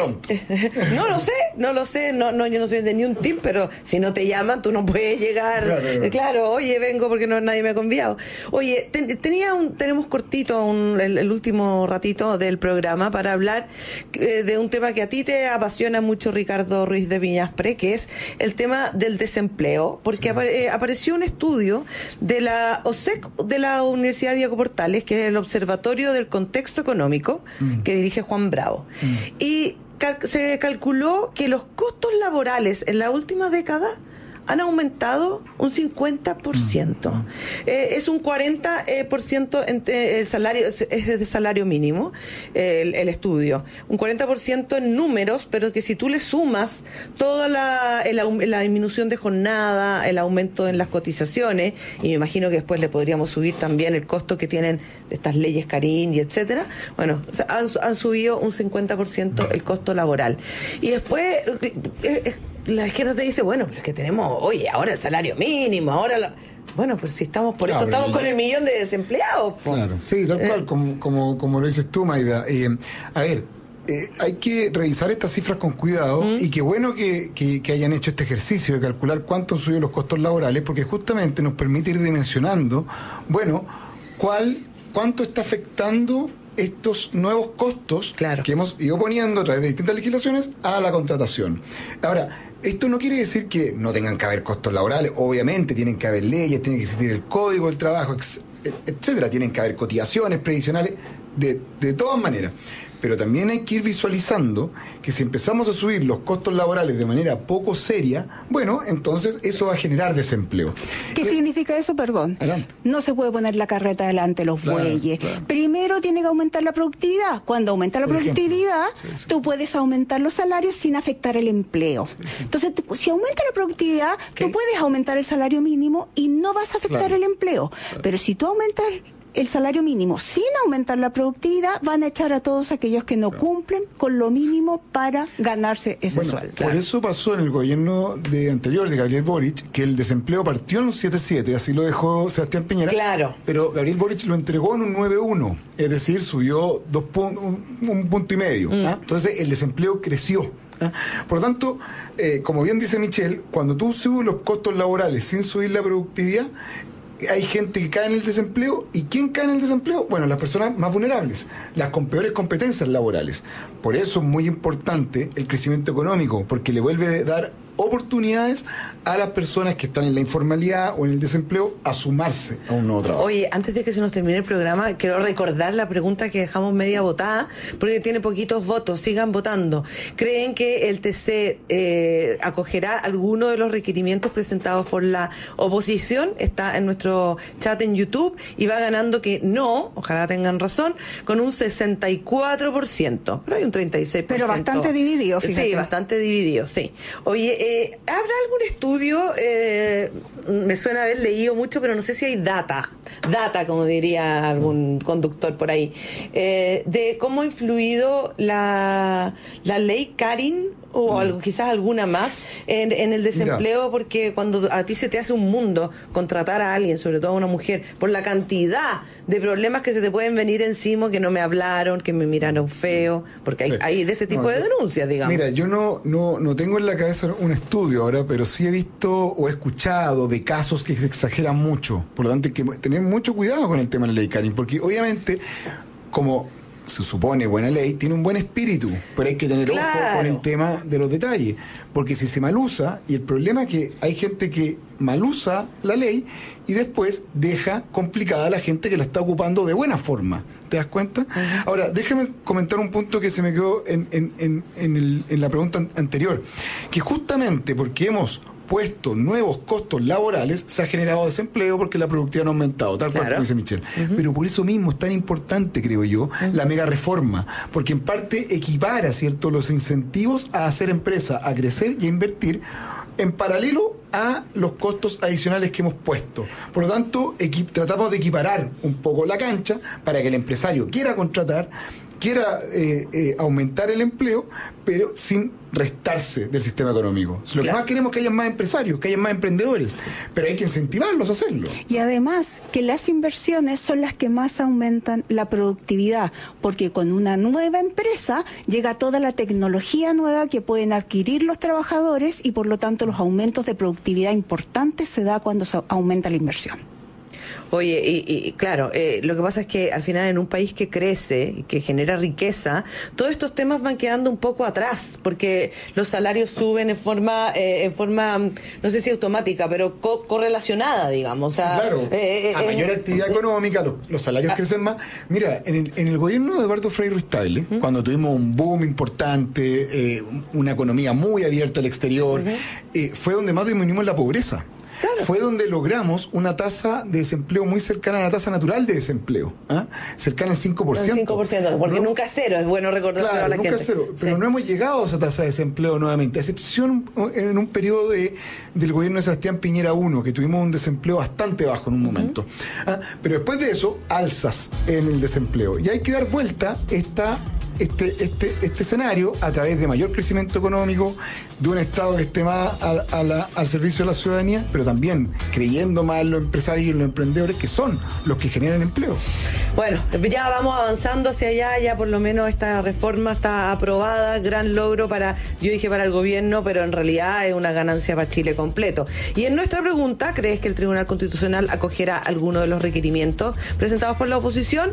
no lo sé, no lo sé, no, no, yo no soy de ni un team, pero si no te llaman, tú no puedes llegar. Claro, claro. claro oye, vengo porque no nadie me ha conviado. Oye, ten, tenía un, tenemos cortito un, el, el último ratito del programa para hablar eh, de un tema que a ti te apasiona mucho, Ricardo Ruiz de Viñaspre, que es el tema del desempleo, porque sí. apare, eh, apareció un estudio de la O S E C de la Universidad Diego Portales, que es el Observatorio del Contexto Económico, mm. que dirige Juan Bravo. Mm. Y cal- se calculó que los costos laborales en la última década han aumentado un cincuenta por ciento. Mm. Eh, es un cuarenta por ciento entre el salario, es de salario mínimo, eh, el, el estudio. Un cuarenta por ciento en números, pero que si tú le sumas toda la, el, la disminución de jornada, el aumento en las cotizaciones, y me imagino que después le podríamos subir también el costo que tienen estas leyes Carín y etcétera, bueno, o sea, han, han subido un cincuenta por ciento el costo laboral. Y después... Eh, eh, la izquierda te dice, bueno, pero es que tenemos, oye, ahora el salario mínimo, ahora... La... Bueno, pues si estamos, por claro, eso estamos con el millón de desempleados. Pues. Claro, sí, tal cual, eh. como, como, como lo dices tú, Maida. Eh, a ver, eh, hay que revisar estas cifras con cuidado ¿Mm? y qué bueno que, que, que hayan hecho este ejercicio de calcular cuánto han subido los costos laborales, porque justamente nos permite ir dimensionando, bueno, cuál, cuánto está afectando estos nuevos costos claro. que hemos ido poniendo a través de distintas legislaciones a la contratación. Ahora, esto no quiere decir que no tengan que haber costos laborales, obviamente tienen que haber leyes, tiene que existir el código del trabajo, etcétera, tienen que haber cotizaciones previsionales, de, de todas maneras. Pero también hay que ir visualizando que si empezamos a subir los costos laborales de manera poco seria, bueno, entonces eso va a generar desempleo. ¿Qué eh, significa eso? Perdón. Adelante. No se puede poner la carreta adelante los claro, bueyes. Claro. Primero tiene que aumentar la productividad. Cuando aumenta la Por productividad, sí, sí. tú puedes aumentar los salarios sin afectar el empleo. Sí, sí. Entonces, tú, si aumenta la productividad, ¿Qué? tú puedes aumentar el salario mínimo y no vas a afectar claro. el empleo. Claro. Pero si tú aumentas el salario mínimo sin aumentar la productividad, van a echar a todos aquellos que no cumplen con lo mínimo para ganarse ese bueno, sueldo. Por eso pasó en el gobierno de anterior de Gabriel Boric, que el desempleo partió en un siete siete, así lo dejó Sebastián Piñera. Claro. Pero Gabriel Boric lo entregó en un nueve uno, es decir, subió dos pun- un, un punto y medio. Mm. ¿ah? Entonces el desempleo creció. ¿ah? Por lo tanto, eh, como bien dice Michelle, cuando tú subes los costos laborales sin subir la productividad, hay gente que cae en el desempleo. ¿Y quién cae en el desempleo? Bueno, las personas más vulnerables, las con peores competencias laborales. Por eso es muy importante el crecimiento económico, porque le vuelve a dar oportunidades a las personas que están en la informalidad o en el desempleo a sumarse a un nuevo trabajo. Oye, antes de que se nos termine el programa, quiero recordar la pregunta que dejamos media votada, porque tiene poquitos votos. Sigan votando. ¿Creen que el T C eh, acogerá alguno de los requerimientos presentados por la oposición? Está en nuestro chat en YouTube y va ganando que no, ojalá tengan razón, con un sesenta y cuatro por ciento. Pero hay un treinta y seis por ciento. Pero bastante dividido, fíjate. Sí, bastante dividido, sí. Oye, Eh, ¿habrá algún estudio? Eh, me suena haber leído mucho, pero no sé si hay data, data, como diría algún conductor por ahí, eh, de cómo ha influido la, la ley Carín o algo, quizás alguna más en, en el desempleo. Mira, porque cuando a ti se te hace un mundo contratar a alguien, sobre todo a una mujer, por la cantidad de problemas que se te pueden venir encima, que no me hablaron, que me miraron feo, porque hay, sí. hay de ese tipo no, de denuncias, digamos. Mira, yo no, no, no tengo en la cabeza un estudio ahora, pero sí he visto o he escuchado de casos que se exageran mucho. Por lo tanto, hay que tener mucho cuidado con el tema de la ley Carín, porque obviamente, como se supone buena ley, tiene un buen espíritu, pero hay que tener claro. ojo con el tema de los detalles, porque si se malusa, y el problema es que hay gente que malusa la ley y después deja complicada a la gente que la está ocupando de buena forma. ¿Te das cuenta? Uh-huh. Ahora, déjame comentar un punto que se me quedó en, en, en, en, el, en la pregunta anterior, que justamente porque hemos puesto nuevos costos laborales, se ha generado desempleo porque la productividad no ha aumentado, tal claro. cual como dice Michelle. Uh-huh. Pero por eso mismo es tan importante, creo yo, uh-huh. la mega reforma, porque en parte equipara, ¿cierto?, los incentivos a hacer empresa, a crecer y a invertir, en paralelo a los costos adicionales que hemos puesto. Por lo tanto, equi- tratamos de equiparar un poco la cancha para que el empresario quiera contratar, quiera eh, eh, aumentar el empleo, pero sin restarse del sistema económico. Lo claro. que más queremos es que haya más empresarios, que haya más emprendedores, pero hay que incentivarlos a hacerlo. Y además que las inversiones son las que más aumentan la productividad, porque con una nueva empresa llega toda la tecnología nueva que pueden adquirir los trabajadores y por lo tanto los aumentos de productividad importantes se da cuando se aumenta la inversión. Oye, y, y claro, eh, lo que pasa es que al final en un país que crece y que genera riqueza, todos estos temas van quedando un poco atrás, porque los salarios suben en forma, eh, en forma, no sé si automática, pero co- correlacionada, digamos. O sea, sí, claro. Eh, eh, a mayor eh, actividad eh, económica, los, los salarios ah, crecen más. Mira, en el, en el gobierno de Eduardo Frei Ruiz-Tagle, uh-huh. cuando tuvimos un boom importante, eh, una economía muy abierta al exterior, uh-huh. eh, fue donde más disminuimos la pobreza. Claro. Fue donde logramos una tasa de desempleo muy cercana a la tasa natural de desempleo, ¿eh? cercana al cinco por ciento. El cinco por ciento, porque ¿no? nunca es cero, es bueno recordárselo claro, a la nunca gente. Es cero, pero sí. no hemos llegado a esa tasa de desempleo nuevamente, a excepción en un periodo de, del gobierno de Sebastián Piñera primero, que tuvimos un desempleo bastante bajo en un momento. Uh-huh. ¿Ah? Pero después de eso, alzas en el desempleo. Y hay que dar vuelta esta... Este, este, este escenario a través de mayor crecimiento económico, de un Estado que esté más a, a la, al servicio de la ciudadanía, pero también creyendo más en los empresarios y en los emprendedores, que son los que generan empleo. Bueno, ya vamos avanzando hacia allá, ya por lo menos esta reforma está aprobada, gran logro para, yo dije para el gobierno, pero en realidad es una ganancia para Chile completo. Y en nuestra pregunta, ¿crees que el Tribunal Constitucional acogerá alguno de los requerimientos presentados por la oposición?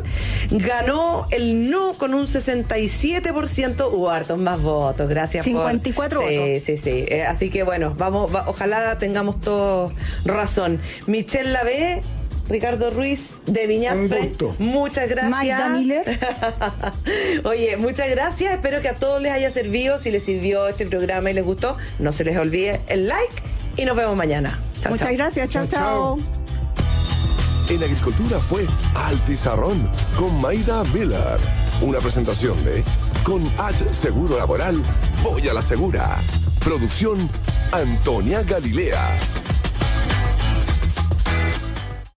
Ganó el no con un sesenta y siete por ciento, hubo hartos más votos, gracias cincuenta y cuatro por... votos. Sí, sí, sí. Eh, así que bueno, vamos, va, ojalá tengamos todos razón. Michelle Lavé, Ricardo Ruiz de Viñaspre, muchas gracias. Mayda Miller. Oye, muchas gracias, espero que a todos les haya servido. Si les sirvió este programa y les gustó, no se les olvide el like y nos vemos mañana. Chao, muchas chao. gracias, chao, chao. En Agricultura fue Al Pizarrón con Mayda Miller. Una presentación de Con H Seguro Laboral, voy a la segura. Producción Antonia Galilea.